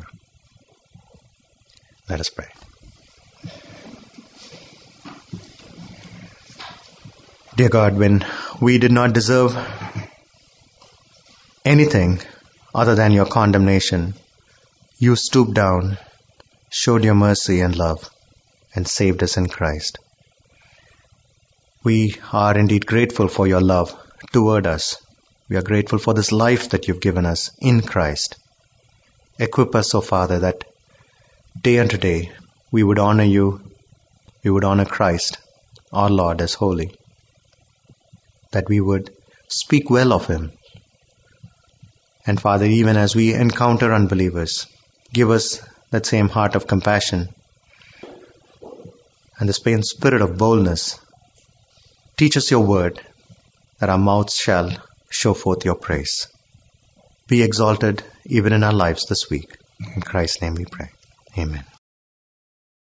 Let us pray. Dear God, when we did not deserve anything other than your condemnation, you stooped down, showed your mercy and love, and saved us in Christ. We are indeed grateful for your love toward us. We are grateful for this life that you've given us in Christ. Equip us, O Father, that day unto day we would honor you, we would honor Christ, our Lord, as holy. That we would speak well of Him. And Father, even as we encounter unbelievers, give us that same heart of compassion and the same spirit of boldness. Teach us your word, that our mouths shall show forth your praise. Be exalted even in our lives this week. In Christ's name we pray. Amen.